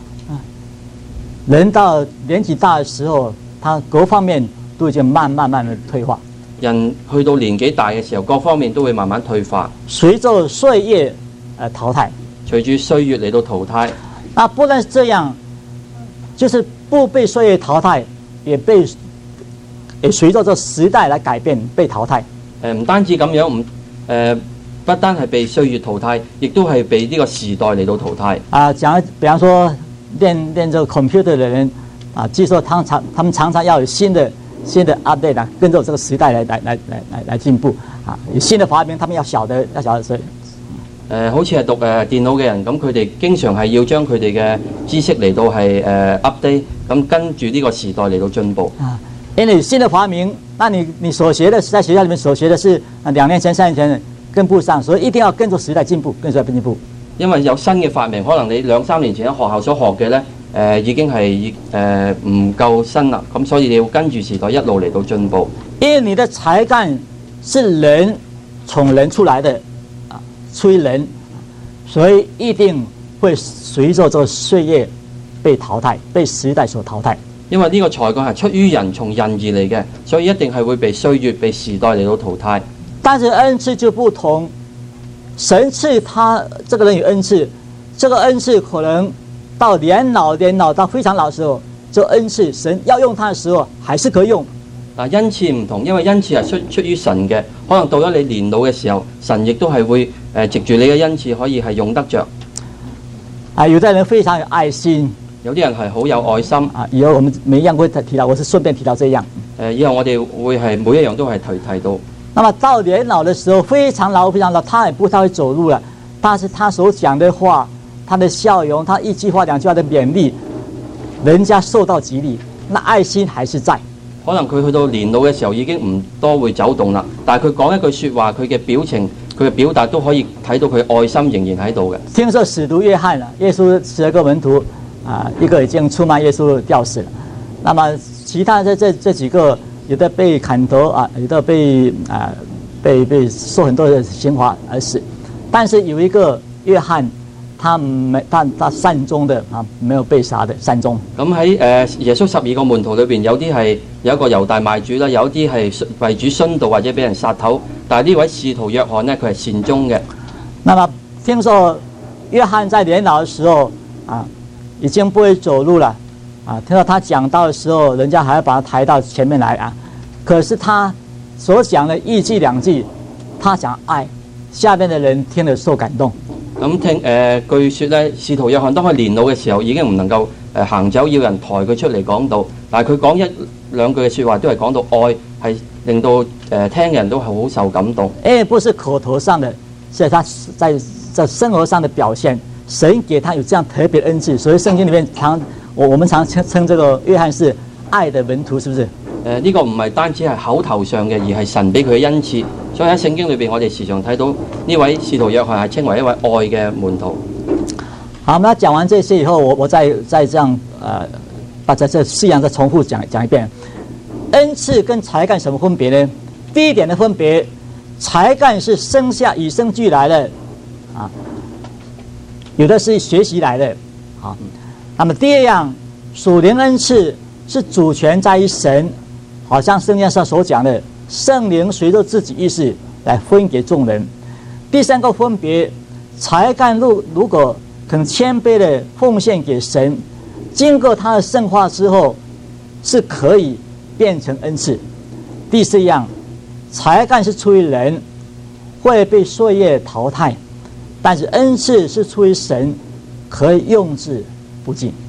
人到年紀大嘅時候，他各方面都已經慢慢慢的退化。 人去到年紀大嘅時候，各方面都會慢慢退化， 隨着歲月而淘汰。 隨住歲月嚟到淘汰。 啊，不但是這樣，就是不被歲月淘汰，也被也隨着這時代來改變被淘汰。 誒唔單止咁樣，唔誒不單係被歲月淘汰，亦都係被呢個時代嚟到淘汰。 啊，講比方說練練這個 computer 的人啊，據說他們常他們常常要有新的新的 update 啊，跟着這個時代來來來來來來進步啊，有新的發明，他們要曉得要曉得所以。 誒、呃、好似係讀誒、呃、電腦嘅人，咁佢哋經常係要將佢哋嘅知識嚟到係誒、呃、update，咁跟住呢個時代嚟到進步。 啊，因為新的發明，那你你所學的在學校裡面所學的是兩年前、三年前跟不上，所以一定要跟着時代進步，跟着進步。 因為有新嘅發明，可能你兩三年前喺學校所學嘅咧，誒、呃、已經係誒唔夠新啦，咁所以你要跟住時代一路嚟到進步。 因為你的才幹是人從人出來的。出於人，所以一定會隨着這個歲月被淘汰，被時代所淘汰。 因為呢個才幹係出於人，從人而嚟嘅，所以一定係會被歲月、被時代嚟到淘汰。 但是恩賜就不同，神賜他這個人有恩賜，這個恩賜可能到年老年老到非常老的時候，這個恩賜神要用他的時候還是可以用。 嗱，恩賜唔同，因為恩賜係出出於神嘅，可能到咗你年老嘅時候，神亦都係會誒、呃、藉住你嘅恩賜可以係用得着。 啊，有的人非常有愛心， 有啲人係好有愛心。 啊，以後我們每一樣會提到，我是順便提到這樣。誒、 呃，以後我哋會係每一樣都係提提到。 那麼到年老的時候，非常老非常老，他也不太會走路了，但是他所講的話，他的笑容，他一句話兩句話的勉勵，人家受到激勵，那愛心還是在。 可能佢去到年老嘅時候已經唔多會走動啦，但係佢講一句説話，佢嘅表情、佢嘅表達都可以睇到佢愛心仍然喺度嘅。 聽說使徒約翰啊，耶穌十二個門徒啊，一個已經出賣耶穌吊死了，那麼其他這這這幾個有的被砍頭啊，有的被啊被被受很多的刑罰而死，但是有一個約翰。他沒，他他善終的啊，沒有被殺的善終。 咁喺誒耶穌十二個門徒裏邊，有啲係有一個猶大賣主啦，有啲係為主殉道或者俾人殺頭。但係呢位使徒約翰呢，佢係善終嘅。 那麼聽說約翰在年老的時候啊，已經不會走路了啊。聽說他講道的時候，人家還要把他抬到前面來啊。可是他所講的一句兩句，他講愛，下面的人聽了受感動。 咁聽誒、呃，據說咧，使徒約翰當佢年老嘅時候，已經唔能夠誒、呃、行走，要人抬佢出嚟講道。但係佢講一兩句嘅説話，都係講到愛，係令到誒、呃、聽嘅人都係好受感動。 誒，不是口頭上的，是他在在生活上的表現。神給他有這樣特別恩賜，所以聖經裡面常我我們常稱稱這個約翰是愛的門徒，是不是？誒、 呃，呢、這個唔係單止係口頭上嘅，而係神俾佢嘅恩賜。所以喺聖經裏邊，我哋時常睇到呢位使徒約翰係稱為一位愛嘅門徒。 好，那講完這些以後，我我再再這樣呃，把這這四樣再重複講講一遍。恩賜跟才幹什麼分別呢？第一點的分別，才幹是生下與生俱來的，啊，有的是學習來的，啊。那麼第二樣，屬靈恩賜是主權在於神，好像聖經上所講的。聖靈隨着自己意思來分給眾人。第三個分別，才幹如如果肯謙卑的奉獻給神，經過他的聖化之後，是可以變成恩賜。第四樣，才幹是出於人，會被歲月淘汰，但是恩賜是出於神，可以用之不盡。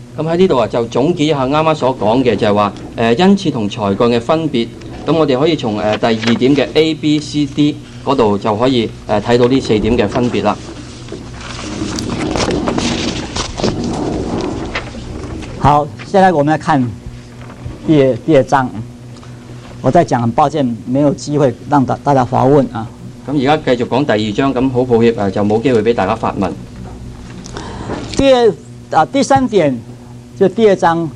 咁喺呢度啊，就總結一下啱啱所講嘅，就係話誒恩賜同才幹嘅分別。咁我哋可以從誒、呃、第二點嘅 A、B、C、D 嗰度就可以誒睇、呃、到呢四點嘅分別啦。 好，現在我們來看第二第二章。我再講，很抱歉沒有機會讓大大家發問啊。 咁而家繼續講第二章，咁好抱歉誒，就冇機會俾大家發問。 第二啊第三點就第二章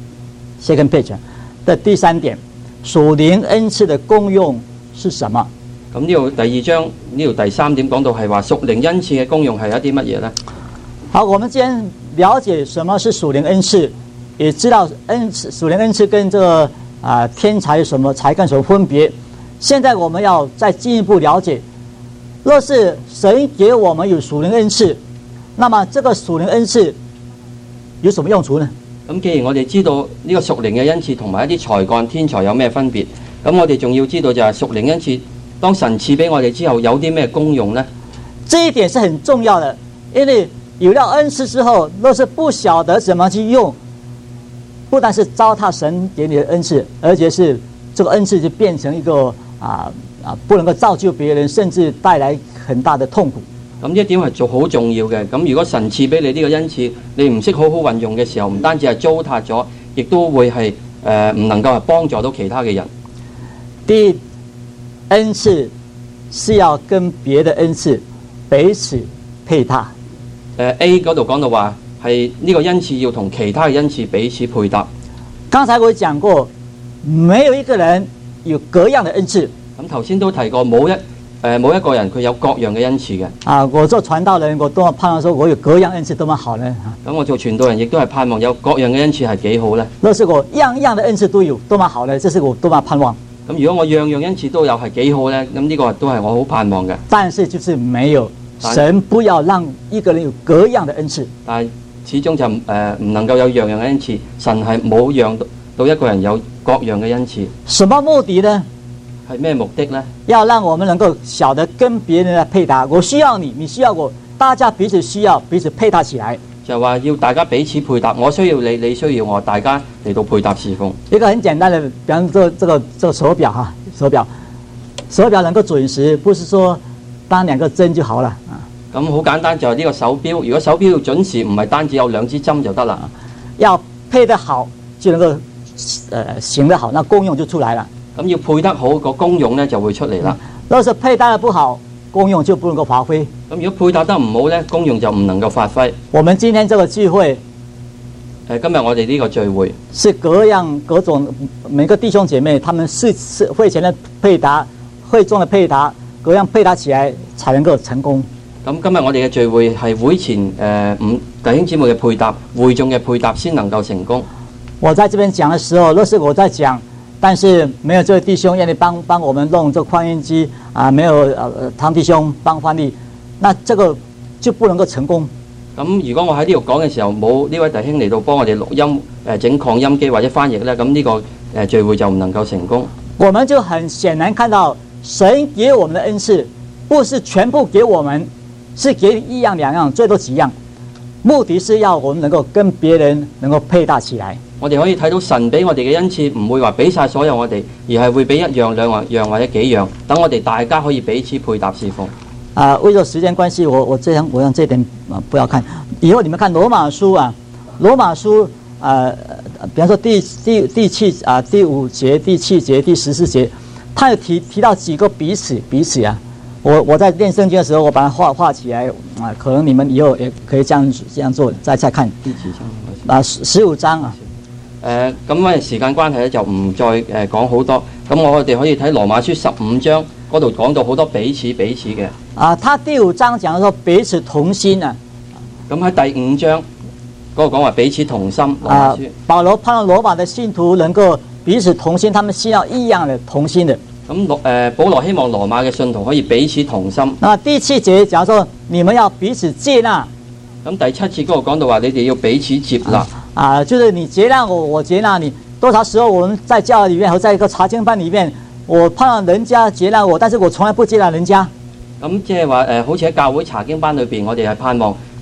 second page 的第三點，屬靈恩賜的功用是什麼？ 咁呢度第二章呢度第三點講到係話屬靈恩賜嘅功用係一啲乜嘢呢？ 好，我們既然了解什麼是屬靈恩賜，也知道恩賜屬靈恩賜跟這個啊、呃、天才什麼才幹什麼分別。現在我們要再進一步了解，若是神給我們有屬靈恩賜，那麼這個屬靈恩賜有什麼用處呢？ 咁既然我哋知道呢個屬靈嘅恩賜同埋一啲才幹天才有咩分別，咁我哋仲要知道就係屬靈恩賜當神賜俾我哋之後有啲咩功用呢？ 這一點是很重要的，因為有了恩賜之後，若是不曉得怎麼去用，不但是糟蹋神給你的恩賜，而且是這個恩賜就變成一個啊啊不能夠造就別人，甚至帶來很大的痛苦。 咁呢一點係做好重要嘅。咁如果神賜俾你呢個恩賜，你唔識好好運用嘅時候，唔單止係糟蹋咗，亦都會係誒唔能夠係幫助到其他嘅人。 第一，恩賜是要跟別的恩賜彼此配搭。 誒 A 嗰度講到話係呢個恩賜要同其他嘅恩賜彼此配搭。 剛才我講過，沒有一個人有各樣的恩賜。 咁頭先都提過，冇一誒冇一個人佢有各樣嘅恩賜嘅。 啊，我做傳道人，我多麼盼望說我有各樣恩賜多麼好呢？ 咁我做傳道人亦都係盼望有各樣嘅恩賜係幾好呢？ 若是我樣樣的恩賜都有，多麼好呢？這是我多麼盼望。 咁如果我樣樣恩賜都有係幾好呢？咁呢個都係我好盼望嘅。 但是就是沒有。神不要讓一個人有各樣的恩賜， 但係始終就誒唔、呃、能夠有樣樣嘅恩賜。神係冇讓到一個人有各樣嘅恩賜。 什麼目的呢？ 係咩目的呢？ 要讓我們能夠曉得跟別人的配搭。我需要你，你需要我，大家彼此需要，彼此配搭起來。 就話要大家彼此配搭，我需要你，你需要我，大家嚟到配搭侍奉。 一個很簡單的，比方說這個這個手錶哈，手錶手錶能夠準時，不是說當兩個針就好了啊。 咁好簡單，就係呢個手錶。如果手錶要準時，唔係單止有兩支針就得啦， 要配得好就能夠，呃，行得好，那功用就出來了。 咁要配得好，個功用呢就會出嚟啦。 若是配搭得不好，功用就不能夠發揮。 咁如果配搭得唔好呢，功用就唔能夠發揮。 我們今天這個聚會， 誒，今日我哋呢個聚會是各樣各種每個弟兄姐妹，他們是是會前的配搭，會中的配搭，各樣配搭起來才能夠成功。 咁今日我哋嘅聚會係會前誒五弟兄姊妹嘅配搭，會眾嘅配搭先能夠成功。 我在這邊講嘅時候，若是我在講，但是沒有這位弟兄願意幫幫我們弄這個擴音機啊，沒有呃唐弟兄幫翻譯，那這個就不能夠成功。 咁如果我喺呢度講嘅時候，冇呢位弟兄嚟到幫我哋錄音誒整擴音機或者翻譯咧，咁呢個誒聚會就唔能夠成功。 我們就很顯然看到神給我們的恩賜，不是全部給我們。是給一樣兩樣，最多幾樣，目的是要我們能夠跟別人能夠配搭起來。 我哋可以睇到神俾我哋嘅恩賜，唔會話俾晒所有我哋，而係會俾一樣、兩樣或者幾樣，等我哋大家可以彼此配搭侍奉。 啊、呃，為咗時間關係，我我這樣我讓這點啊不要看。以後你們看羅馬書啊，羅馬書啊、呃，比方說第第第七啊第五節、第七節、第十四節，他有提提到幾個彼此彼此啊。我我在練聖經的時候，我把它畫畫起來啊，可能你們以後也可以這樣這樣做，再再看。 第幾章？啊，十十五章啊。 誒、呃，咁因為時間關係咧，就唔再誒、呃、講好多。咁我哋可以睇羅馬書十五章嗰度講到好多彼此彼此嘅。 啊，他第五章講到說彼此同心啊。 咁喺第五章嗰個講話彼此同心。羅馬書。 啊，保羅盼望羅馬的信徒能夠彼此同心，他們需要一樣的同心的。 咁羅誒保羅希望羅馬嘅信徒可以彼此同心。 那第七節講說你們要彼此接納。 咁第七節嗰度講到話你哋要彼此接納。啊， 啊，就是你接納我，我接納你。多少時候我們在教會裏面和在一個查經班裏面，我盼望人家接納我，但是我從來不接納人家。 咁即係話誒，好似喺教會查經班裏邊，我哋係盼望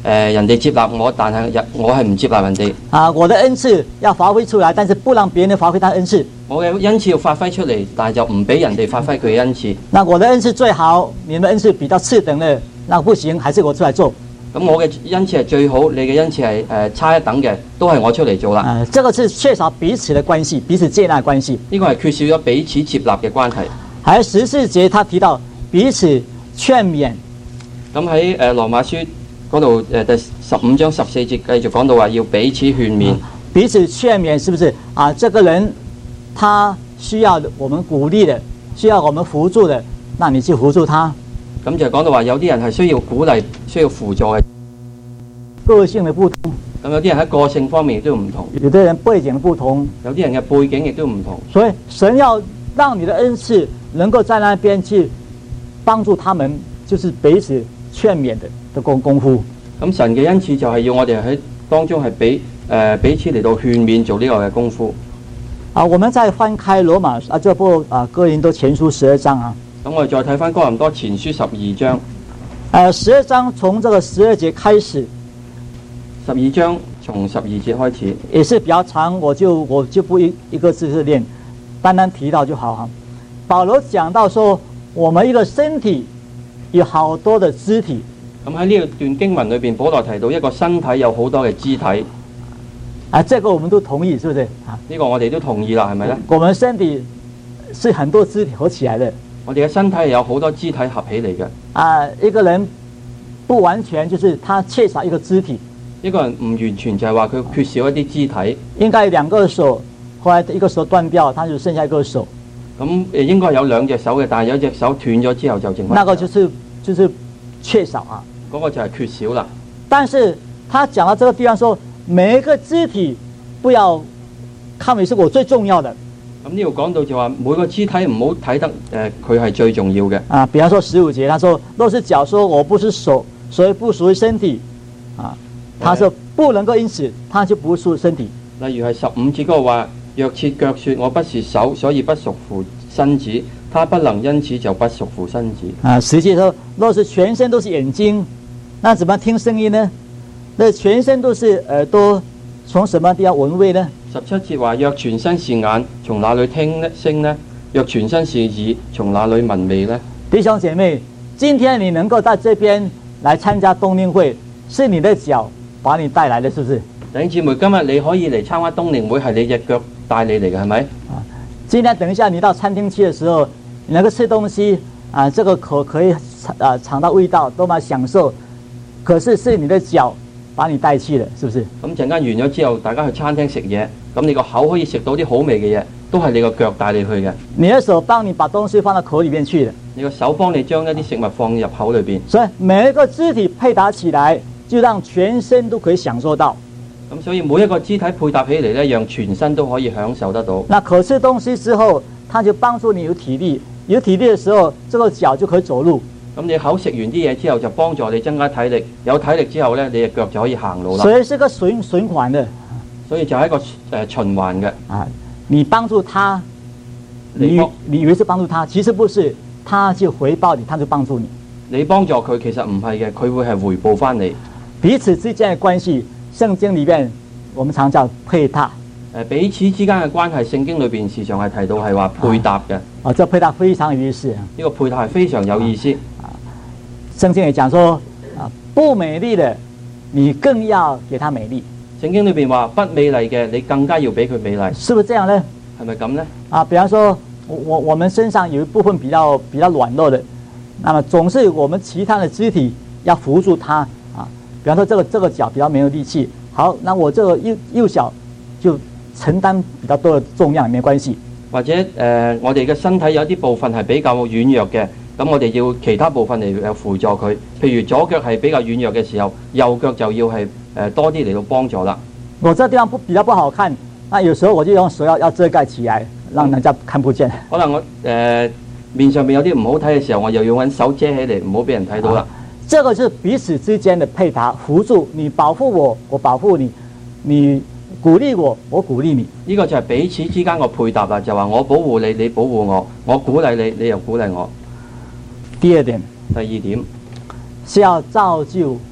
呃、人哋接納我，但係我係唔接納人哋。 啊，我的恩賜要發揮出來，但是不讓別人發揮他的恩賜。 我嘅恩賜要發揮出嚟，但係就唔俾人哋發揮佢嘅恩賜。 那我的恩賜最好，你們恩賜比較次等的，那不行，還是我出來做。 咁我嘅恩賜係最好，你嘅恩賜係誒差一等嘅，都係我出嚟做啦。 啊，這個是缺少彼此的關係，彼此接納的關係。 呢個係缺少咗彼此接納嘅關係。 喺十四節，他提到彼此勸勉。 咁喺誒羅馬書嗰度誒第十五章十四節繼續講到話要彼此勸勉。 彼此勸勉是不是啊？這個人他需要我們鼓勵的，需要我們輔助的，那你去輔助他。 咁就講到話有啲人係需要鼓勵、需要輔助嘅。 個性的不同。 咁有啲人喺個性方面亦都唔同。 有啲人背景的不同。 有啲人嘅背景亦都唔同。 所以神要讓你的恩賜能夠在那邊去幫助他們，就是彼此勸勉的的功功夫。 咁神嘅恩賜就係要我哋喺當中係彼誒彼此嚟到勸勉做呢個嘅功夫。 啊，我們再翻開羅馬啊，這部啊哥林多前書十二章啊。 咁我哋再睇翻哥林多前書十二章。 誒，十二章從這個十二節開始。 十二章從十二節開始， 也是比較長，我就我就不一一個字字念，單單提到就好哈。保羅講到說，我們一個身體有好多的肢體。 咁喺呢段經文裏邊，保羅提到一個身體有好多嘅肢體。 啊，這個我們都同意，是不是啊？ 呢個我哋都同意啦，係咪咧？ 我們身體是很多肢體合起來的。 我哋嘅身體係有好多肢體合起嚟嘅。 啊，一個人不完全就是他缺少一個肢體。 一個人唔完全就係話佢缺少一啲肢體。 應該兩個手，後來一個手斷掉，他就剩下一個手。 咁誒應該有兩隻手嘅，但係有一隻手斷咗之後就剩翻。 那個就是就是缺少啊。 嗰個就係缺少啦。 但是他講到這個地方說，每一個肢體不要看為是我最重要的。 咁呢度講到就話每個肢體唔好睇得誒佢係最重要嘅。 啊，比方說十五節，他說若是腳說我不是手，所以不屬於身體，啊，他說不能夠因此，他就不屬身體。 例如係十五節嗰個話，若設腳說我不是手，所以不屬乎身子，他不能因此就不屬乎身子。 啊，實際說若是全身都是眼睛，那怎麼聽聲音呢？那全身都是耳朵，從什麼地方聞味呢？ 十七節話，若全身是眼，從哪裏聽聲呢？若全身是耳，從哪裏聞味呢？ 弟兄姐妹，今天你能夠到這邊來參加冬令會，是你的腳把你帶來的，是不是？ 弟兄姊妹，今日你可以嚟參加冬令會，係你隻腳帶你嚟嘅，係咪？ 啊，今天等一下你到餐廳去的時候，你能夠吃東西啊，這個口可以啊嘗到味道，多麼享受，可是是你的腳把你帶去了，是不是？ 咁陣間完咗之後，大家去餐廳食嘢，咁你個口可以食到啲好味嘅嘢，都係你個腳帶你去嘅。 你的手幫你把東西放到口裏面去的。 你個手幫你將一啲食物放入口裏邊。 所以每一個肢體配搭起來，就讓全身都可以享受到。 咁所以每一個肢體配搭起嚟咧，讓全身都可以享受得到。 那口吃東西之後，它就幫助你有體力，有體力的時候，這個腳就可以走路。 咁你口食完啲嘢之後，就幫助你增加體力。有體力之後咧，你嘅腳就可以行路啦。 所以是個循循環的， 所以就係一個誒、呃、循環嘅。 啊，你幫助他，你你以為是幫助他，其實不是，他就回報你，他就幫助你。 你幫助佢，其實唔係嘅，佢會係回報翻你。 彼此之間嘅關係，聖經裏面我們常叫配搭。 誒，彼此之間嘅關係，聖經裏邊時常係提到係話配搭嘅。 啊，這配搭非常有意思。 呢個配搭係非常有意思。 啊，聖經也講說，啊，不美麗的，你更要給她美麗。 聖經裏邊話不美麗嘅，你更加要俾佢美麗。 是不是這樣呢？ 係咪咁呢？ 啊，比方說，我我我們身上有一部分比較比較軟弱的，那麼總是我們其他的肢體要扶住它啊。比方說，這個這個腳比較沒有力氣，好，那我這個右右腳就承擔比較多的重量，沒關係。 或者誒、呃，我哋嘅身體有啲部分係比較軟弱嘅，咁我哋要其他部分嚟誒輔助佢。譬如左腳係比較軟弱嘅時候，右腳就要係誒、呃、多啲嚟到幫助啦。 我這個地方不比較不好看，那有時候我就用手要要遮蓋起來，讓人家看不見。 可能我誒、呃、面上面有啲唔好睇嘅時候，我又要揾手遮起嚟，唔好俾人睇到啦。 這個是彼此之間的配搭，輔助你，保護我，我保護你，你鼓勵我，我鼓勵你。 呢個就係彼此之間個配搭啦，就話我保護你，你保護我，我鼓勵你，你又鼓勵我。 第二點， 第二點是要造就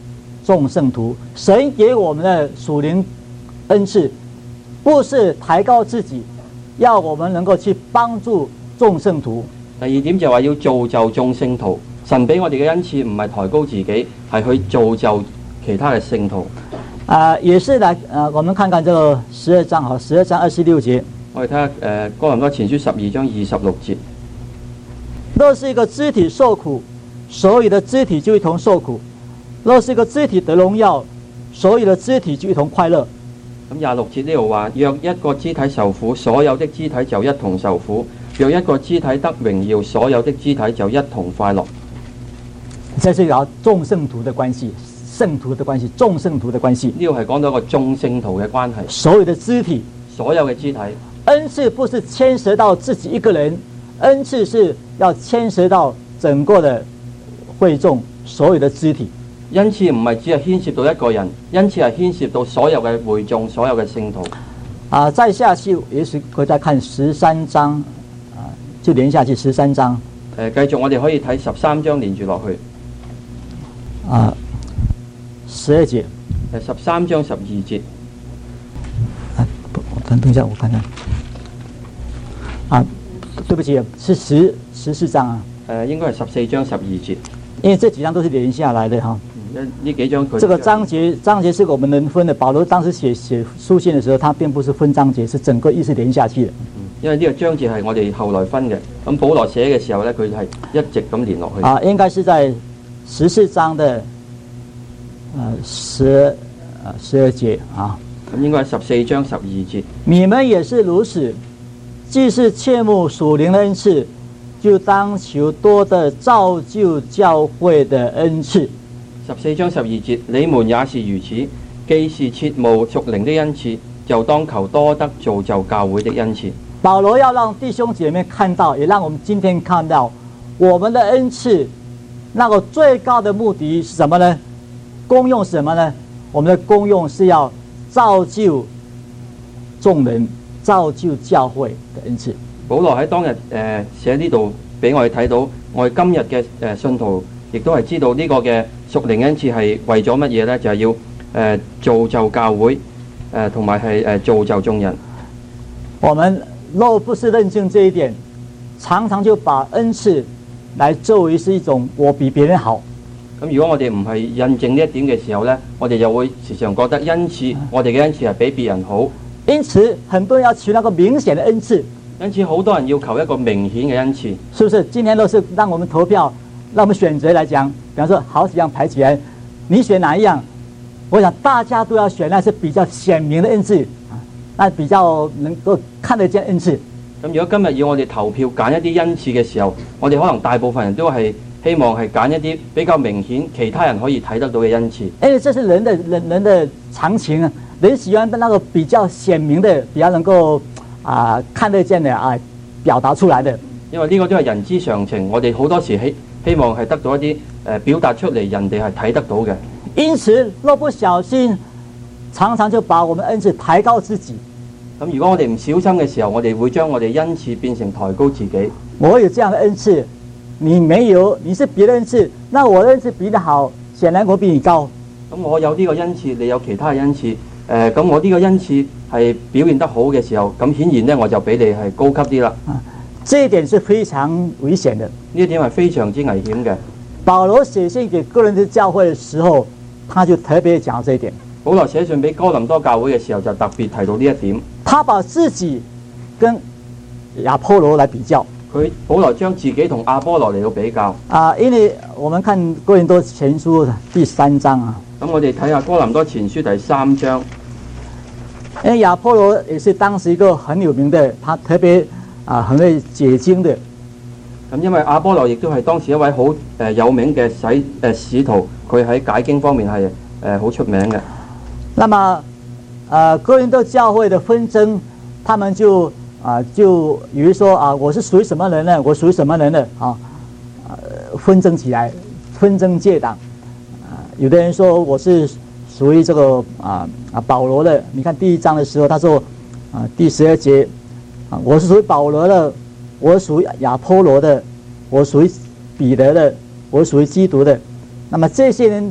众圣徒。神给我们的属灵恩赐，不是抬高自己，要我們能夠去幫助眾聖徒。 第二點就話要造就眾聖徒，神俾我哋嘅恩賜唔係抬高自己，係去造就其他嘅聖徒。 啊、呃，也是來，呃，我們看看這個十二章，好，十二章二十六節。 我哋睇下誒哥林多前書十二章二十六節。 若是一個肢體受苦，所有的肢體就一同受苦；若是一個肢體得榮耀，所有的肢體就一同快樂。 咁廿六節呢度話：若一個肢體受苦，所有的肢體就一同受苦；若一個肢體得榮耀，所有的肢體就一同快樂。 這是講眾聖徒的關係，聖徒的關係，眾聖徒的關係。 呢度係講到一個眾聖徒嘅關係。 所有的肢體， 所有嘅肢體， 恩賜不是牽涉到自己一個人，恩賜是要牽涉到整個的會眾，所有的肢體。 恩賜唔係只係牽涉到一個人，恩賜係牽涉到所有嘅會眾、所有嘅聖徒。 啊，再下去也許可以再看十三章，啊，就連下去十三章。誒、 呃，繼續我哋可以睇十三章連住落去。 啊，十二節。 誒，十三章十二節。 啊，等等一下，我看看。啊，對不起，是十十四章啊。 誒、呃，應該係十四章十二節。 因為這幾章都是連下來的哈。 呢幾章佢。這個章節章節是我們能分的。保羅當時寫寫書信的時候，他並不是分章節，是整個意思連下去的。 嗯，因為呢個章節係我哋後來分嘅。咁保羅寫嘅時候咧，佢係一直咁連落去。 啊，應該是在十四章的，呃十呃十二節啊。 咁應該係十四章十二節。 你們也是如此，既是切慕屬靈的恩賜，就當求多的造就教會的恩賜。 十四章十二節，你們也是如此，既是切慕屬靈的恩賜，就當求多得造就教會的恩賜。 保羅要讓弟兄姐妹看到，也讓我們今天看到，我們的恩賜，那個最高的目的是什麼呢？功用是什麼呢？我們的功用是要造就眾人，造就教會的恩賜。 保羅喺當日誒寫呢度俾我哋睇到，我哋今日嘅誒信徒亦都係知道呢個嘅屬靈恩賜係為咗乜嘢呢？就係、是、要誒、呃、造就教會誒，同埋係誒造就眾人。 我們若不是認清這一點，常常就把恩賜來作為是一種我比別人好。 咁如果我哋唔係印證呢一點嘅時候呢，我哋就會時常覺得恩賜，我哋嘅恩賜係比別人好。因此，很多人要求那個明顯的恩賜。 因此，好多人要求一個明顯嘅恩賜。 是不是？今天都是讓我們投票，讓我們選擇來講，比方說好幾樣排起來，你選哪一樣？我想大家都要選那是比較顯明的恩賜，那比較能夠看得見恩賜。 咁如果今日要我哋投票揀一啲恩賜嘅時候，我哋可能大部分人都係希望係揀一啲比較明顯，其他人可以睇得到嘅恩賜。因為這是人的人人的常情啊，人喜歡那個比較顯明的，比較能夠啊、呃、看得見的啊表達出來的。 因為呢個都係人之常情，我哋好多時希希望係得到一啲誒、呃、表達出嚟，人哋係睇得到嘅。 因此，若不小心，常常就把我們恩賜抬高自己。 咁如果我哋唔小心嘅時候，我哋會將我哋恩賜變成抬高自己。 我有這樣的恩賜，你沒有，你是別的恩賜，那我的恩賜比你好，顯然我比你高。 咁我有呢個恩賜，你有其他嘅恩賜，誒、呃，咁我呢個恩賜係表現得好嘅時候，咁顯然呢，我就比你係高級啲啦。 啊，這一點是非常危險的。 呢一點係非常之危險嘅。 保羅寫信給哥林多教會嘅時候，他就特別講這一點。 保羅寫信俾哥林多教會嘅時候，就特別提到呢一點。 他把自己跟亞波羅來比較。 佢保羅將自己同亞波羅嚟到比較。 啊，因為我們看哥林多前書第三章啊。 咁我哋睇下哥林多前書第三章。 因為亞波羅也是當時一個很有名的，他特別啊很會解經的。 咁因為亞波羅亦都係當時一位好誒有名嘅使誒使徒，佢喺解經方面係誒好出名嘅。 那麼，呃，哥林多教會的紛爭，他們就啊、呃，就比如說啊，我是屬於什麼人呢？我屬於什麼人呢？啊，呃，紛爭起來，紛爭結黨。啊、呃，有的人說我是屬於這個啊啊保羅的。你看第一章的時候，他說啊第十二節啊，我是屬於保羅的，我屬於亞波羅的，我屬於彼得的，我屬於基督的。那麼這些人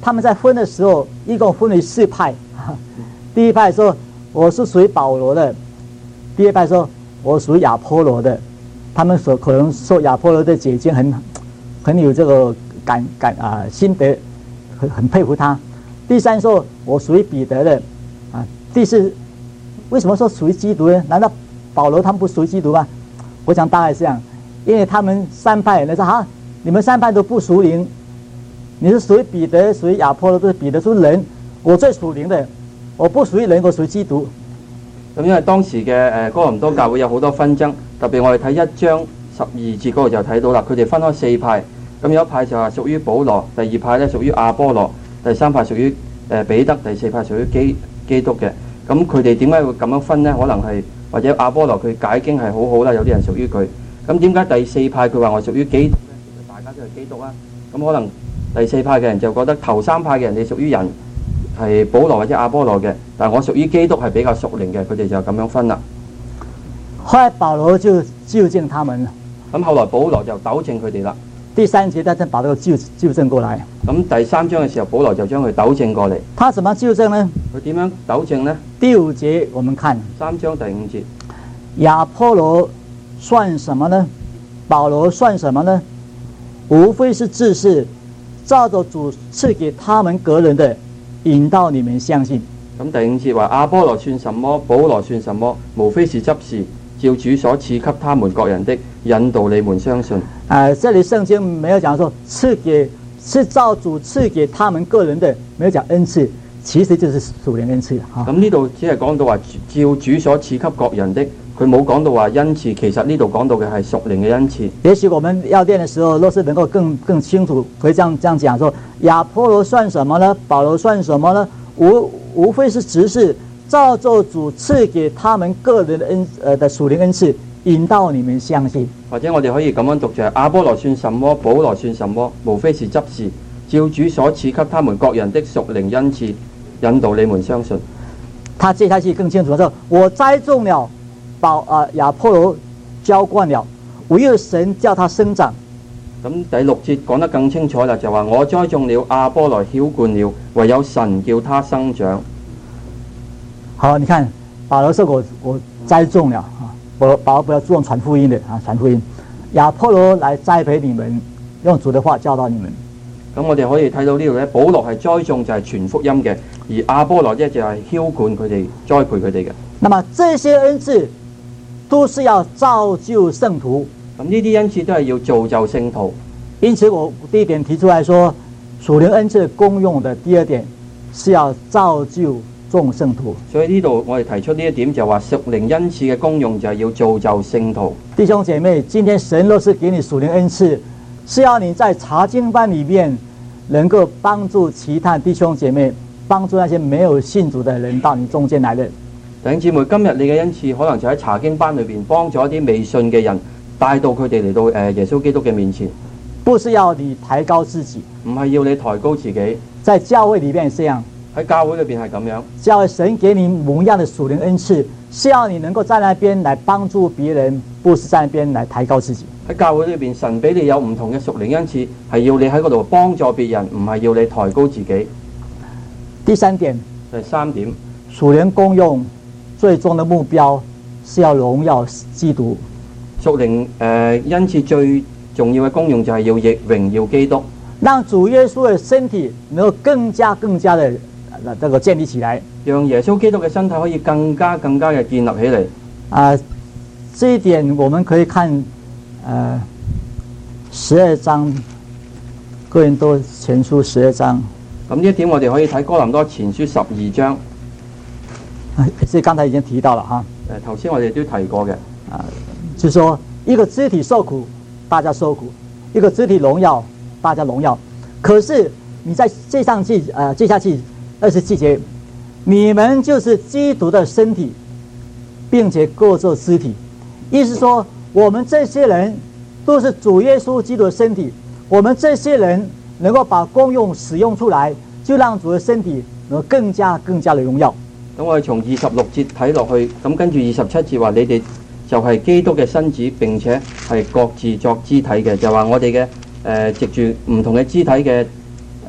他们在分的时候，一共分为四派。第一派说我是属于保罗的，第二派说我属于亚波罗的。他们所可能受亚波罗的解经很很有这个感感啊、呃、心得，很很佩服他。第三说我属于彼得的啊。第四，为什么说属于基督呢？难道保罗他们不属于基督吗？我想大概是这样，因为他们三派人说啊，你们三派都不属灵。你是属于彼得，属于亚波罗，都是彼得属人，我最属灵的，我不屬於人，我屬於基督。 咁因為當時嘅誒哥林多教會有好多紛爭，特別我哋睇一章十二節嗰度就睇到啦，佢哋分開四派，咁有一派就係屬於保羅，第二派咧屬於亞波羅，第三派屬於誒彼得，第四派屬於基基督嘅。咁佢哋點解會咁樣分呢？可能係或者亞波羅佢解經係好好啦，有啲人屬於佢。咁點解第四派佢話我屬於基督咧？其實大家都係基督啊。咁可能第四派嘅人就覺得頭三派嘅人你屬於人係保羅或者亞波羅嘅，但係我屬於基督係比較屬靈嘅，佢哋就咁樣分啦。 後來保羅就糾正他們了。 咁後來保羅就糾正佢哋啦。 第三節他就把這個糾糾正過來。 咁第三章嘅時候，保羅就將佢糾正過嚟。 他怎麼糾正呢？ 佢點樣糾正呢？ 第五節我們看三章第五節， 亞波羅算什麼呢？保羅算什麼呢？無非是知識，照着主賜給他們個人的，引導你們相信。 咁第五節話亞波羅算什麼？保羅算什麼？無非是執事，照主所賜給他們各人的，引導你們相信。 呃，這裡聖經沒有講說賜給是照主賜給他們個人的，沒有講恩賜，其實就是屬靈恩賜啊。 咁呢度只係講到話照主所賜給各人的。佢冇講到話恩賜，其實呢度講到嘅係屬靈嘅恩賜。 也許我們要練的時候，若是能夠更更清楚，可以這樣這樣講說：亞波羅算什麼呢？保羅算什麼呢？無無非是執事，照着主賜給他們個人的恩呃的屬靈恩賜，引導你們相信。 或者我哋可以咁樣讀就係、是、亞波羅算什麼？保羅算什麼？無非是執事，照主所賜給他們各人的屬靈恩賜，引導你們相信。 他接下去更清楚說：我栽種了。保啊亞波羅澆灌了，唯有神叫他生長。 咁第六節講得更清楚啦，就話我栽種了，亞波羅澆灌了，唯有神叫他生長。 好，你看保羅說我我栽種了啊，我保羅不要做傳福音的啊，傳福音。亞波羅來栽培你們，用主的話教導你們。 咁我哋可以睇到呢度咧，保羅係栽種就係傳福音嘅，而亞波羅咧就係澆灌佢哋、栽培佢哋嘅。 那麼這些恩賜都是要造就聖徒。 咁呢啲恩賜都係要造就聖徒。 因此我第一點提出來說，屬靈恩賜功用的第二點是要造就眾聖徒。 所以呢度我哋提出呢一點就話屬靈恩賜嘅功用就係要造就聖徒。 弟兄姐妹，今天神若是給你屬靈恩賜，是要你在查經班裏面能夠幫助其他弟兄姐妹，幫助那些沒有信主的人到你中間來的。 弟兄姊妹，今日你嘅恩賜可能就喺查經班裏邊幫助一啲未信嘅人，帶到佢哋嚟到誒耶穌基督嘅面前。 不是要你抬高自己， 唔係要你抬高自己。 在教會裏面是這樣， 喺教會裏邊係咁樣。 教會神給你某樣的屬靈恩賜，是要你能夠在那邊來幫助別人，不是在那邊來抬高自己。 喺教會裏邊，神俾你有唔同嘅屬靈恩賜，係要你喺嗰度幫助別人，唔係要你抬高自己。 第三點， 第三點， 屬靈功用最終的目標是要榮耀基督。 屬靈誒恩賜最重要嘅功用就係要亦榮耀基督， 讓主耶穌嘅身體能夠更加更加的這個建立起來， 讓耶穌基督嘅身體可以更加更加嘅建立起嚟。 啊，這一點我們可以看誒十二章哥林多前書十二章。 咁呢一點我哋可以睇哥林多前書十二章。 這剛才已經提到了哈。 誒頭先我哋都提過嘅。 啊，就是說一個肢體受苦，大家受苦；一個肢體榮耀，大家榮耀。可是你在這上去，呃，接下去二十七節，你們就是基督的身體，並且各作肢體。意思說，我們這些人都是主耶穌基督的身體，我們這些人能夠把功用使用出來，就讓主的身體能夠更加更加的榮耀。 咁我哋從二十六節睇落去，咁跟住二十七節話你哋就係基督嘅身子，並且係各自作肢體嘅，就話我哋嘅誒藉住唔同嘅肢體嘅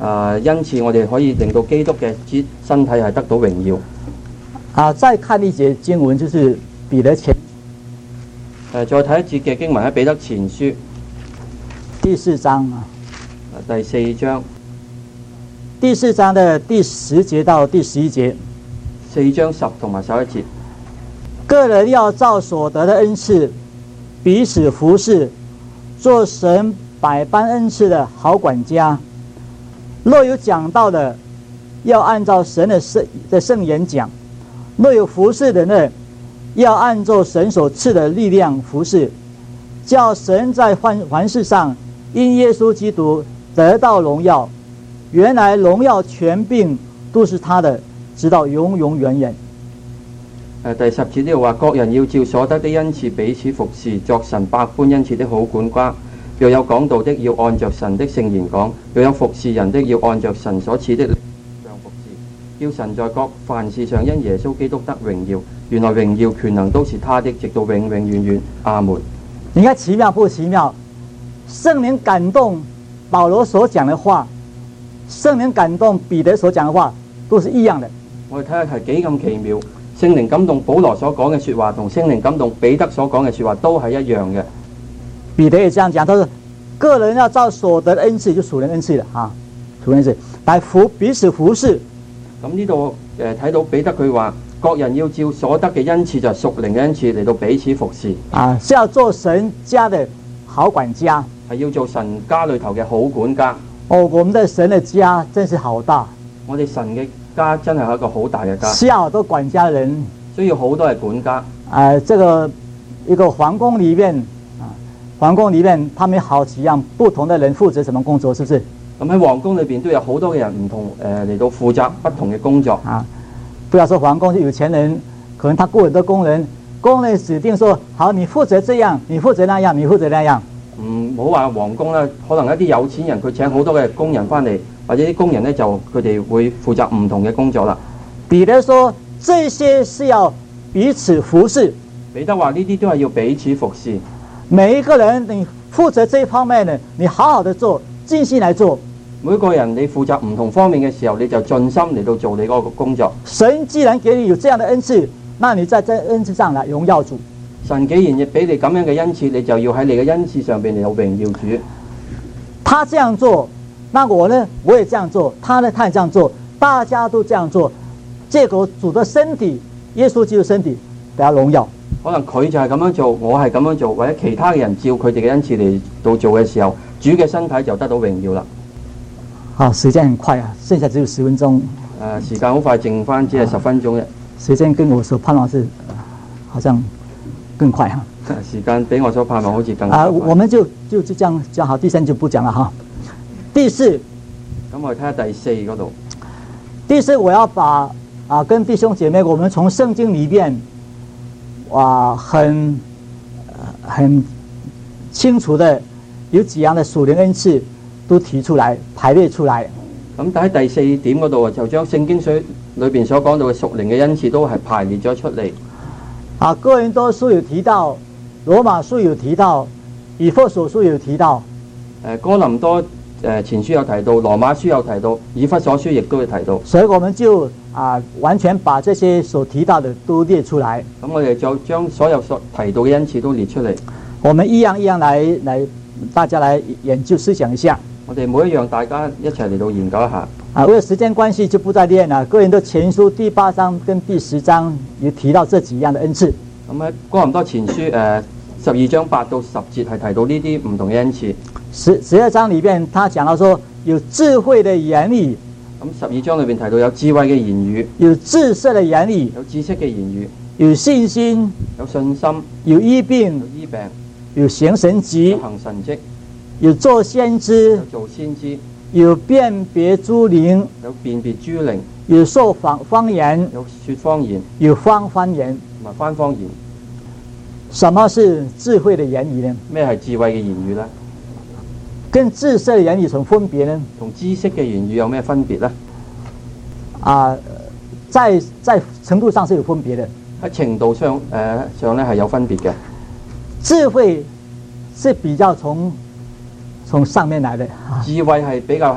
啊，因此我哋可以令到基督嘅肢身體係得到榮耀。 啊，再看一節經文，就是彼得前。 誒，再睇一節嘅經文喺彼得前書第四章啊， 第四章。 第四章的第十節到第十一節， 四章十同埋十一節， 個人要照所得的恩賜，彼此服侍，做神百般恩賜的好管家。若有講道的，要按照神的聖的聖言講；若有服侍的呢，要按照神所賜的力量服侍，叫神在凡凡事上因耶穌基督得到榮耀。原來榮耀權柄都是他的，直到永永遠遠。 誒，第十節呢度話，各人要照所得的恩賜彼此服侍，作神百般恩賜的好管家。若有講道的，要按着神的聖言講；若有服侍人的，要按着神所賜的力量服侍，叫神在各凡事上因耶穌基督得榮耀。原來榮耀權能都是他的，直到永永遠遠。阿門。 你看奇妙不奇妙？聖靈感動保羅所講的話，聖靈感動彼得所講的話，都是一樣的。 我哋睇下係幾咁奇妙。聖靈感動保羅所講嘅説話，同聖靈感動彼得所講嘅説話都係一樣嘅。 彼得也這樣講，他說：個人要照所得的恩賜，就屬靈恩賜的啊，屬靈恩賜來服彼此服侍。 咁呢度誒睇到彼得佢話，各人要照所得嘅恩賜，就係屬靈嘅恩賜嚟到彼此服侍。 啊，是要做神家的好管家， 係要做神家裏頭嘅好管家。 哦，我們的神的家真是好大。 我哋神嘅家真係一個好大嘅家， 需要好多管家人， 需要好多係管家。 啊，這個一個皇宮裏面啊，皇宮裏面他們好幾樣不同的人負責什麼工作，是不是？ 咁喺皇宮裏邊都有好多嘅人唔同誒嚟到負責不同嘅工作啊。不要說皇宮有錢人，可能他雇很多工人，工人指定說好，你負責這樣，你負責那樣，你負責那樣。 唔好話皇宮啦，可能一啲有錢人佢請好多嘅工人翻嚟，或者啲工人咧就佢哋會負責唔同嘅工作啦。 彼得說：這些是要彼此服侍。 彼得話呢啲都係要彼此服侍。 每一個人你負責這一方面呢，你好好的做，盡心來做。 每個人你負責唔同方面嘅時候，你就盡心嚟到做你嗰個工作。 神既然給你有這樣的恩賜，那你在這恩賜上來榮耀主。 神既然亦俾你咁樣嘅恩賜，你就要喺你嘅恩賜上邊嚟到榮耀主。 他這樣做，那我呢，我也這樣做；他呢，他也這樣做，大家都這樣做，結果主的身體，耶穌基督身體得榮耀。 可能佢就係咁樣做，我係咁樣做，或者其他嘅人照佢哋嘅恩賜嚟到做嘅時候，主嘅身體就得到榮耀啦。 好，時間很快啊，剩下只有十分鐘。 誒、呃，時間好快，剩翻只係十分鐘嘅。 時間跟我所盼望是，好像更快哈。 時間比我所盼望好似更快。 啊，我們就就就這樣講好，第三就不講了哈。第四， 咁我哋睇下第四嗰度。 第四，我要把啊跟弟兄姐妹，我們從聖經裏邊，哇，很很清楚的有幾樣的屬靈恩賜都提出來排列出來。 咁喺第四點嗰度啊，就將聖經水裏邊所講到嘅屬靈嘅恩賜都係排列咗出嚟。 啊，哥林多書有提到，羅馬書有提到，以弗所書有提到。 誒，哥林多誒前書有提到，羅馬書有提到，以弗所書亦都有提到。 所以我們就啊完全把這些所提到的都列出來。 咁我哋就將所有所提到嘅恩賜都列出嚟。 我們一樣一樣來來，大家來研究思想一下。 我哋每一樣大家一齊嚟到研究一下。 啊，為了時間關係就不再念了。哥林多前書第八章跟第十章有提到這幾樣的恩賜。 咁喺哥林多前書誒十二章八到十節係提到呢啲唔同嘅恩賜。 十十二章裏邊，他講到說有智慧的言語。 咁十二章裏邊提到有智慧嘅言語， 有知識的言語， 有知識嘅言語， 有信心， 有信心， 有醫病， 有醫病， 有行神蹟， 有行神蹟， 有做先知， 有做先知， 有辨別諸靈， 有辨別諸靈， 有說方方言， 有說方言， 有方方言， 同埋翻方言。 什麼是智慧的言語呢？ 咩係智慧嘅言語呢？ 跟知識的言語有什麼分別呢？ 同知識嘅言語有咩分別呢？ 啊，在在程度上是有分別的。 喺程度上誒、呃、上咧係有分別嘅。 智慧是比較從從上面來的， 智慧係比較係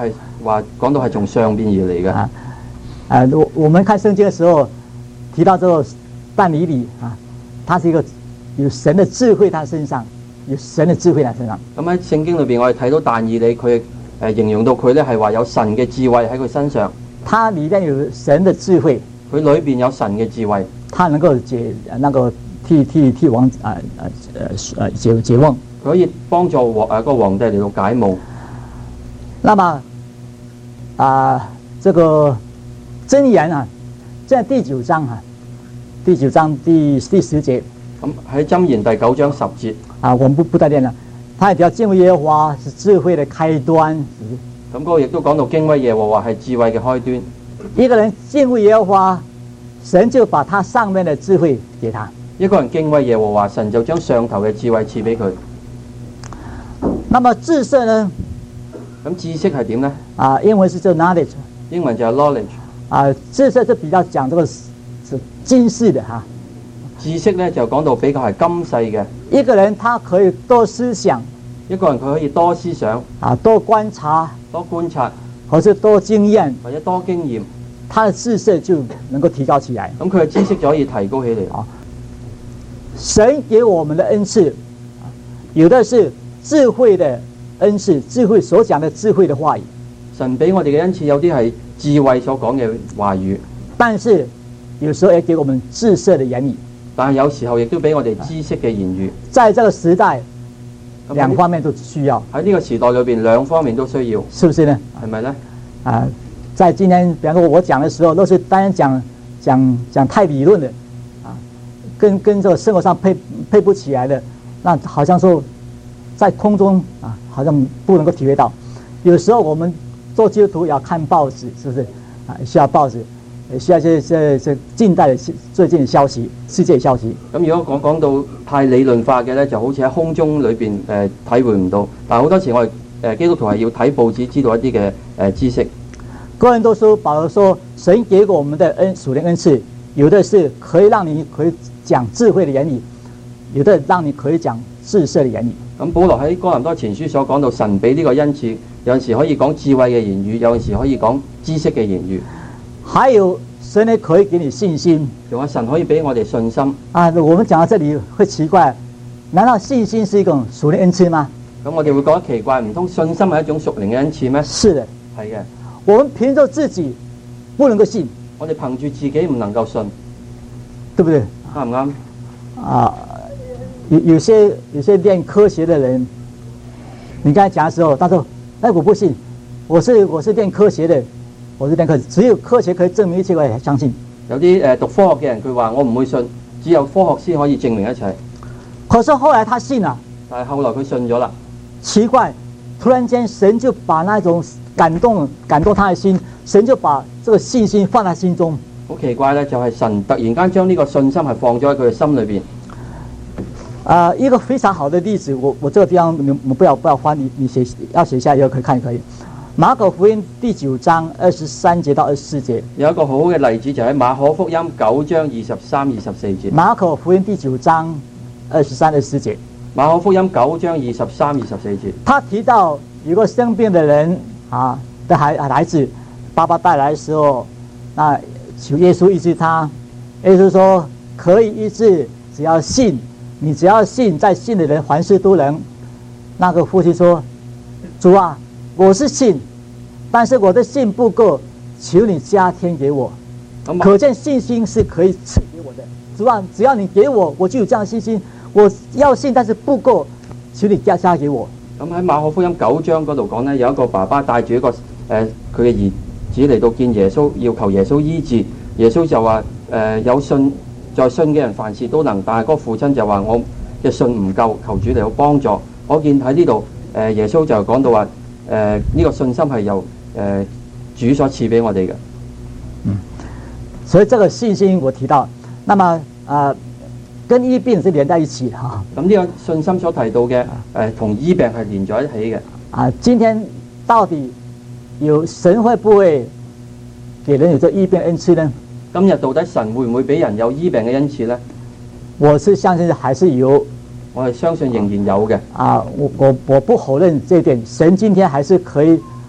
話講到係從上邊而嚟嘅。 啊，啊，我我們看聖經的時候提到這個但以理啊，他是一個有神的智慧，他身上有神的智慧在身上。 咁喺聖經裏邊，我哋睇到但以理佢誒形容到佢咧係話有神嘅智慧喺佢身上。 他裏面有神的智慧， 佢裏邊有神嘅智慧， 他能夠解那個替替替王啊啊呃解解夢， 佢可以幫助皇誒個皇帝嚟到解夢。 那麼啊，這個箴言啊，在第九章啊，第九章第第十節。 咁喺箴言第九章十節啊，我們不不再念了。他也提到敬畏耶和華是智慧的開端。 咁嗰個亦都講到敬畏耶和華係智慧嘅開端。 一個人敬畏耶和華，神就把他上面的智慧給他。 一個人敬畏耶和華，神就將上頭嘅智慧賜俾佢。 那麼知識呢？ 咁知識係點呢？ 啊，英文是叫 knowledge， 英文就係 knowledge。 啊，知識就比較講這個是今世的哈。啊知識咧就講到比較係今世嘅。 一個人他可以多思想， 一個人佢可以多思想， 啊，多觀察， 多觀察， 或者多經驗， 或者多經驗， 他的知識就能夠提高起來。 咁佢嘅知識就可以提高起嚟。 啊，神給我們的恩賜，有的是智慧的恩賜，智慧所講的智慧的話語。 神俾我哋嘅恩賜有啲係智慧所講嘅話語， 但是有時候也給我們智識的言語。 但係有時候亦都俾我哋知識嘅言語。 在這個時代，兩方面都需要。 喺呢個時代裏邊，兩方面都需要， 是不是呢？ 係咪呢？ 啊，在今天，比方說我講的時候，都是單講講講太理論的，啊，跟跟這個生活上配配不起來的，那好像說在空中啊，好像不能夠體會到。有時候我們做基督徒也要看報紙，是不是？啊，需要報紙。需要這這這近代的最近的消息，世界消息。 咁如果講講到太理論化嘅咧，就好似喺空中裏邊誒體會唔到。但係好多時我哋誒基督徒係要睇報紙，知道一啲嘅誒知識。 哥林多書保羅說，神給過我們的恩屬靈恩賜，有的是可以讓你可以講智慧的言語，有的讓你可以講知識的言語。 咁保羅喺哥林多前書所講到，神俾呢個恩賜，有陣時可以講智慧嘅言語，有陣時可以講知識嘅言語。 還有神呢可以給你信心， 仲有神可以俾我哋信心。 啊，我們講到這裡會奇怪，難道信心是一種屬靈恩賜嗎？ 咁我哋會覺得奇怪，唔通信心係一種屬靈嘅恩賜咩？ 是的， 係嘅。 我們憑着自己不能夠信， 我哋憑住自己唔能夠信， 對不對？ 啱唔啱？ 啊，有有些有些練科學的人，你剛才講的時候，他說：哎，我不信，我是我是練科學的。我是練科學，只有科學可以證明一切，我也相信。 有啲誒讀科學嘅人，佢話我唔會信，只有科學先可以證明一切。 可是後來他信了， 但係後來佢信咗啦。 奇怪，突然間神就把那種感動感動他的心，神就把這個信心放在心中。 好奇怪咧，就係、是、神突然間將呢個信心係放咗喺佢嘅心裏邊。 啊、呃，一個非常好的例子，我我這個地方你你不要不要翻，你你寫要寫下以後可以看可以。馬可福音第九章二十三節到二十四節， 有一個好好嘅例子就喺馬可福音九章二十三、二十四節。 馬可福音第九章二十三、二十四節。 馬可福音九章二十三、二十四節。 他提到有個生病的人啊的孩孩子，爸爸帶來的時候，那求耶穌醫治他。耶穌說可以醫治，只要信，你只要信，在信的人凡事都能。那個父親說：主啊，我是信，但是我的信不夠，求你加添給我。可見信心是可以賜給我的。主啊，只要你給我，我就有這樣的信心。我要信，但是不夠，求你加加給我。 咁喺馬可福音九章嗰度講呢，有一個爸爸帶住一個誒佢嘅兒子嚟到見耶穌，要求耶穌醫治。耶穌就話誒、呃、有信，在信嘅人凡事都能，但係嗰個父親就話我嘅信唔夠，求主嚟到幫助。我見喺呢度誒耶穌就講到話。誒、呃、呢、這個信心係由誒、呃、主所賜俾我哋嘅。 嗯，所以這個信心我提到，那麼啊、呃，跟醫病是連在一起的哈。 咁呢個信心所提到嘅誒同醫病係連在一起嘅。 啊，今天到底有神會不會給人有這醫病恩賜呢？ 今日到底神會唔會俾人有醫病嘅恩賜呢？ 我是相信還是有。 我係相信仍然有嘅。 啊，我我我不否認這一點，神今天還是可以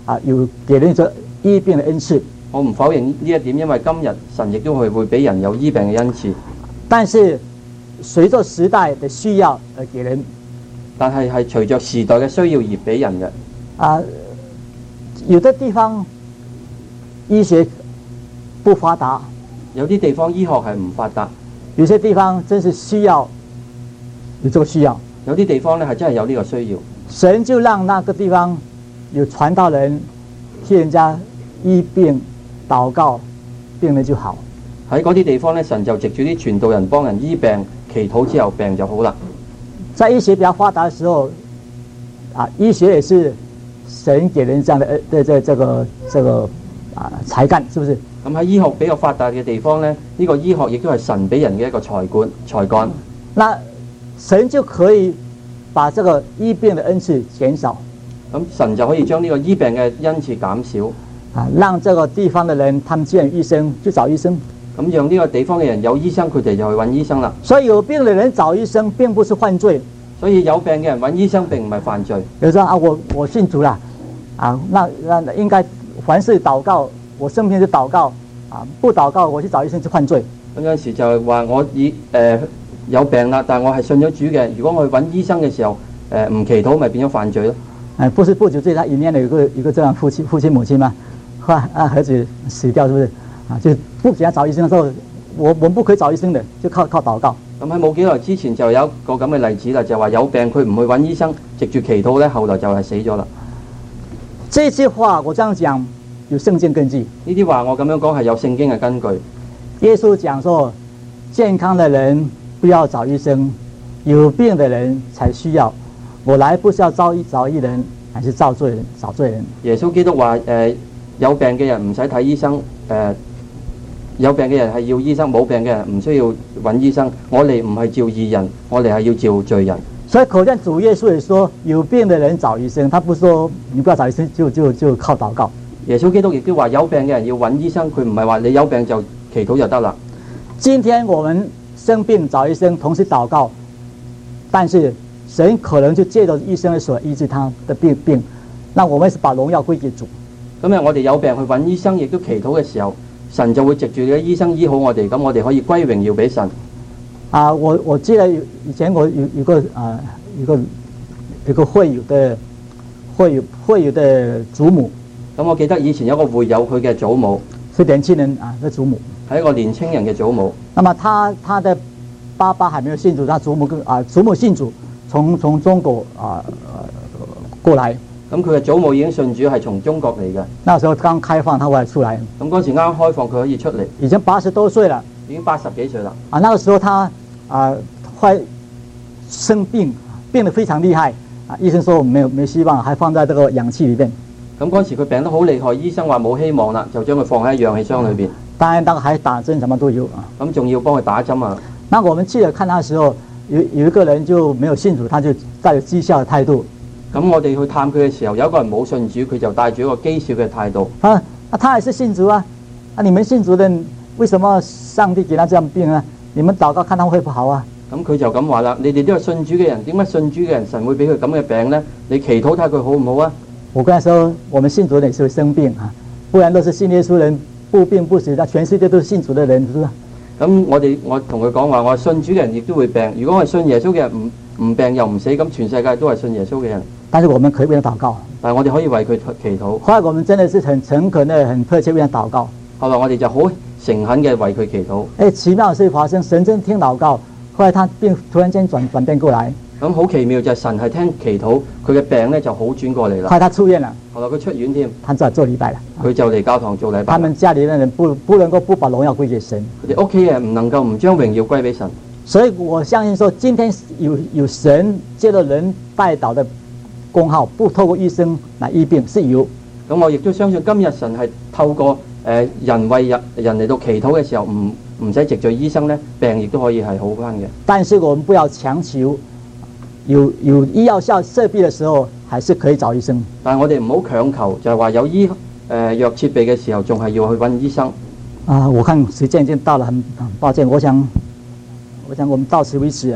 啊有給人這醫病的恩賜。 我唔否認呢一點，因為今日神亦都係會俾人有醫病嘅恩賜。 但是隨着時代的需要而給人， 但係係隨着時代嘅需要而俾人嘅。 啊，有的地方醫學不發達， 有啲地方醫學係唔發達， 有些地方真是需要有這個需要， 有啲地方咧係真係有呢個需要。 神就讓那個地方有傳道人替人家醫病禱告，病人就好。 喺嗰啲地方咧，神就藉住啲傳道人幫人醫病，祈禱之後病就好啦。 在醫學比較發達嘅時候，啊，醫學也是神給人這樣的呃，這這這個這個啊才幹，是不是？ 咁喺醫學比較發達嘅地方咧，呢、這個醫學亦都係神俾人嘅一個才幹才幹。 那神就可以把這個醫病的恩賜減少， 咁神就可以將呢個醫病嘅恩賜減少， 啊，讓這個地方的人，他們見醫生就找醫生。 咁讓呢個地方嘅人有醫生，佢哋就去揾醫生啦。 所以有病的人找醫生並不是犯罪。 所以有病嘅人揾醫生並唔係犯罪。 有時候啊，我我信主啦，啊，那那應該凡事禱告，我生病就禱告，啊，不禱告我去找醫生就犯罪。 咁有陣時就係話我以誒、呃、有病啦，但係我係信咗主嘅，如果我去揾醫生嘅時候誒唔、呃、祈禱，咪變咗犯罪咯。 誒，不是不久之前，他裡面有一個一個這樣父親父親母親嘛，後來啊兒子死掉，是不是？啊，就不給他找醫生的時候，我我們不可以找醫生的，就靠靠禱告。 咁喺冇幾耐之前就有一個咁嘅例子啦，就係話有病佢唔去揾醫生，藉住祈禱咧，後來就係死咗啦。 這句話我這樣講有聖經根據。 呢啲話我咁樣講係有聖經嘅根據。 耶穌講說，健康的人不要找醫生，有病的人才需要。我來不是要招找義人，還是招罪人找罪人。 耶穌基督話誒、呃、有病嘅人唔使睇醫生，誒、呃、有病嘅人係要醫生，冇病嘅人唔需要揾醫生。我哋唔係召義人，我哋係要召罪人。 所以可見主耶穌也說，有病的人找醫生，他不說你不要找醫生，就就就靠禱告。 耶穌基督亦都話有病嘅人要揾醫生，佢唔係話你有病就祈禱就得啦。 今天我們生病找醫生，同時禱告，但是神可能就借着醫生的手醫治他的病病，那我們是把榮耀歸給主。 咁啊，我哋有病去揾醫生，亦都祈禱嘅時候，神就會藉住啲醫生醫好我哋，咁我哋可以歸榮耀俾神。 啊，我我記得以前我有有個啊，有個有個會友的會友會友的祖母。 咁我記得以前有個會友，佢嘅祖母是年輕人啊，嘅祖母係一個年青人嘅祖母。 那麼他他的爸爸還沒有信主，他祖母跟啊祖母信主，從從中國啊、呃、過來。 咁佢嘅祖母已經信主，係從中國嚟嘅。 那時候剛開放，他後來出來。 咁嗰時啱啱開放，佢可以出嚟。 已經八十多歲了。 已經八十幾歲啦。啊， 那個時候他啊快生病，病得非常厲害啊！醫生說沒有沒希望，還放在這個氧氣裏邊。 咁嗰時佢病得好厲害，醫生話冇希望啦，就將佢放喺氧氣箱裏邊。 當然，當然還打針，什麼都有啊。 咁仲要幫佢打針啊！ 那我們去了看他的時候，有有一個人就沒有信主，他就帶有譏笑的態度。 咁我哋去探佢嘅時候，有一個人冇信主，佢就帶住一個譏笑嘅態度。 啊，啊，他也是信主啊！啊，你們信主的人，為什麼上帝給他這樣病啊？你們禱告看他會不好啊？ 咁佢就咁話啦，你哋都係信主嘅人，點解信主嘅人神會俾佢咁嘅病呢？你祈禱睇佢好唔好啊？ 我跟他說，我們信主的人是會生病啊，不然都是信耶穌人不病不死，那全世界都是信主的人，是不是？ 咁我哋我同佢講話，我信主嘅人亦都會病。如果我係信耶穌嘅人，唔唔病又唔死，咁全世界都係信耶穌嘅人。 但是我們可以為他禱告。 但係我哋可以為佢祈禱。 後來我們真的是很誠懇的、很迫切為他禱告。 後來我哋就好誠懇嘅為佢祈禱。 誒，奇妙的事發生，神真聽禱告，後來他病突然間轉轉變過來。 咁好奇妙就係神係聽祈禱，佢嘅病咧就好轉過嚟啦。 後來他出院了。 後來佢出院添。 他就嚟做禮拜啦。 佢就嚟教堂做禮拜。 他們家裏的人不不能夠不把榮耀歸給神。 佢哋屋企人唔能夠唔將榮耀歸俾神。 所以我相信說，今天有有神借着人代禱的功效，不透過醫生來醫病是有。 咁我亦都相信今日神係透過誒、呃、人為人人嚟到祈禱嘅時候，唔唔使藉著醫生咧，病亦都可以係好返嘅。 但是我們不要強求。有有醫藥效設備的時候，還是可以找醫生。 但係我哋唔好強求，就係、是、話有醫誒、呃、藥設備嘅時候，仲係要去揾醫生。 啊，我看時間已經到了，很很抱歉，我想，我想我們到此為止。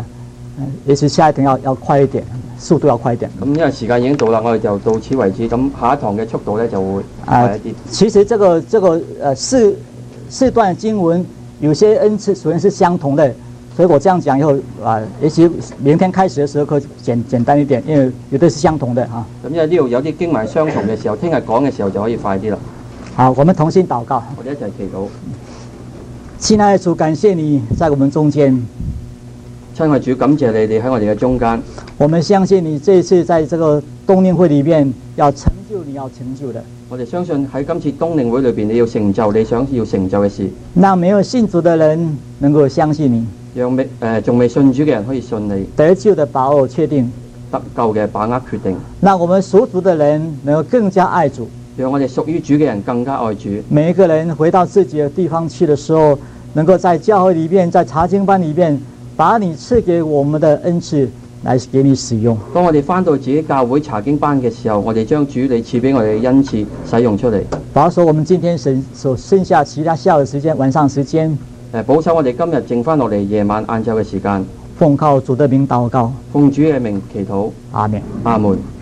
也许下一堂要要快一点，速度要快一点。 咁因為時間已經到啦，我哋就到此為止。咁下一堂嘅速度咧就會快一啲。 其實這個這個呃四四段經文有些恩賜雖然是相同的，所以我這樣講以後啊，也許明天開始的時候可以簡簡單一點，因為有的是相同的哈。 咁因為呢度有啲經文相同嘅時候，聽日講嘅時候就可以快啲啦。 好，我們同心禱告， 我哋一齊祈禱。 親愛的主，感謝你在我們中間。 親愛主，感謝你哋喺我哋嘅中間。 我們相信你這一次在這個冬令會裏面要成就你要成就的。 我哋相信喺今次冬令會裏邊，你要成就你想要成就嘅事。 讓沒有信主的人能夠相信你， 讓未誒仲未信主嘅人可以信你， 得救的把握確定， 得救嘅把握決定。 讓我們屬主的人能夠更加愛主， 讓我哋屬於主嘅人更加愛主。 每一個人回到自己的地方去的時候，能夠在教會裏面，在查經班裏面，把你賜給我們的恩賜來給你使用。 當我哋返到自己教會查經班嘅時候，我哋將主你賜俾我哋嘅恩賜使用出嚟。 保守我們今天剩所剩下其他下午時間、晚上時間， 誒保守我哋今日剩返落嚟夜晚晏晝嘅時間。 奉靠主的名禱告， 奉主嘅名祈禱。 阿門。 阿門。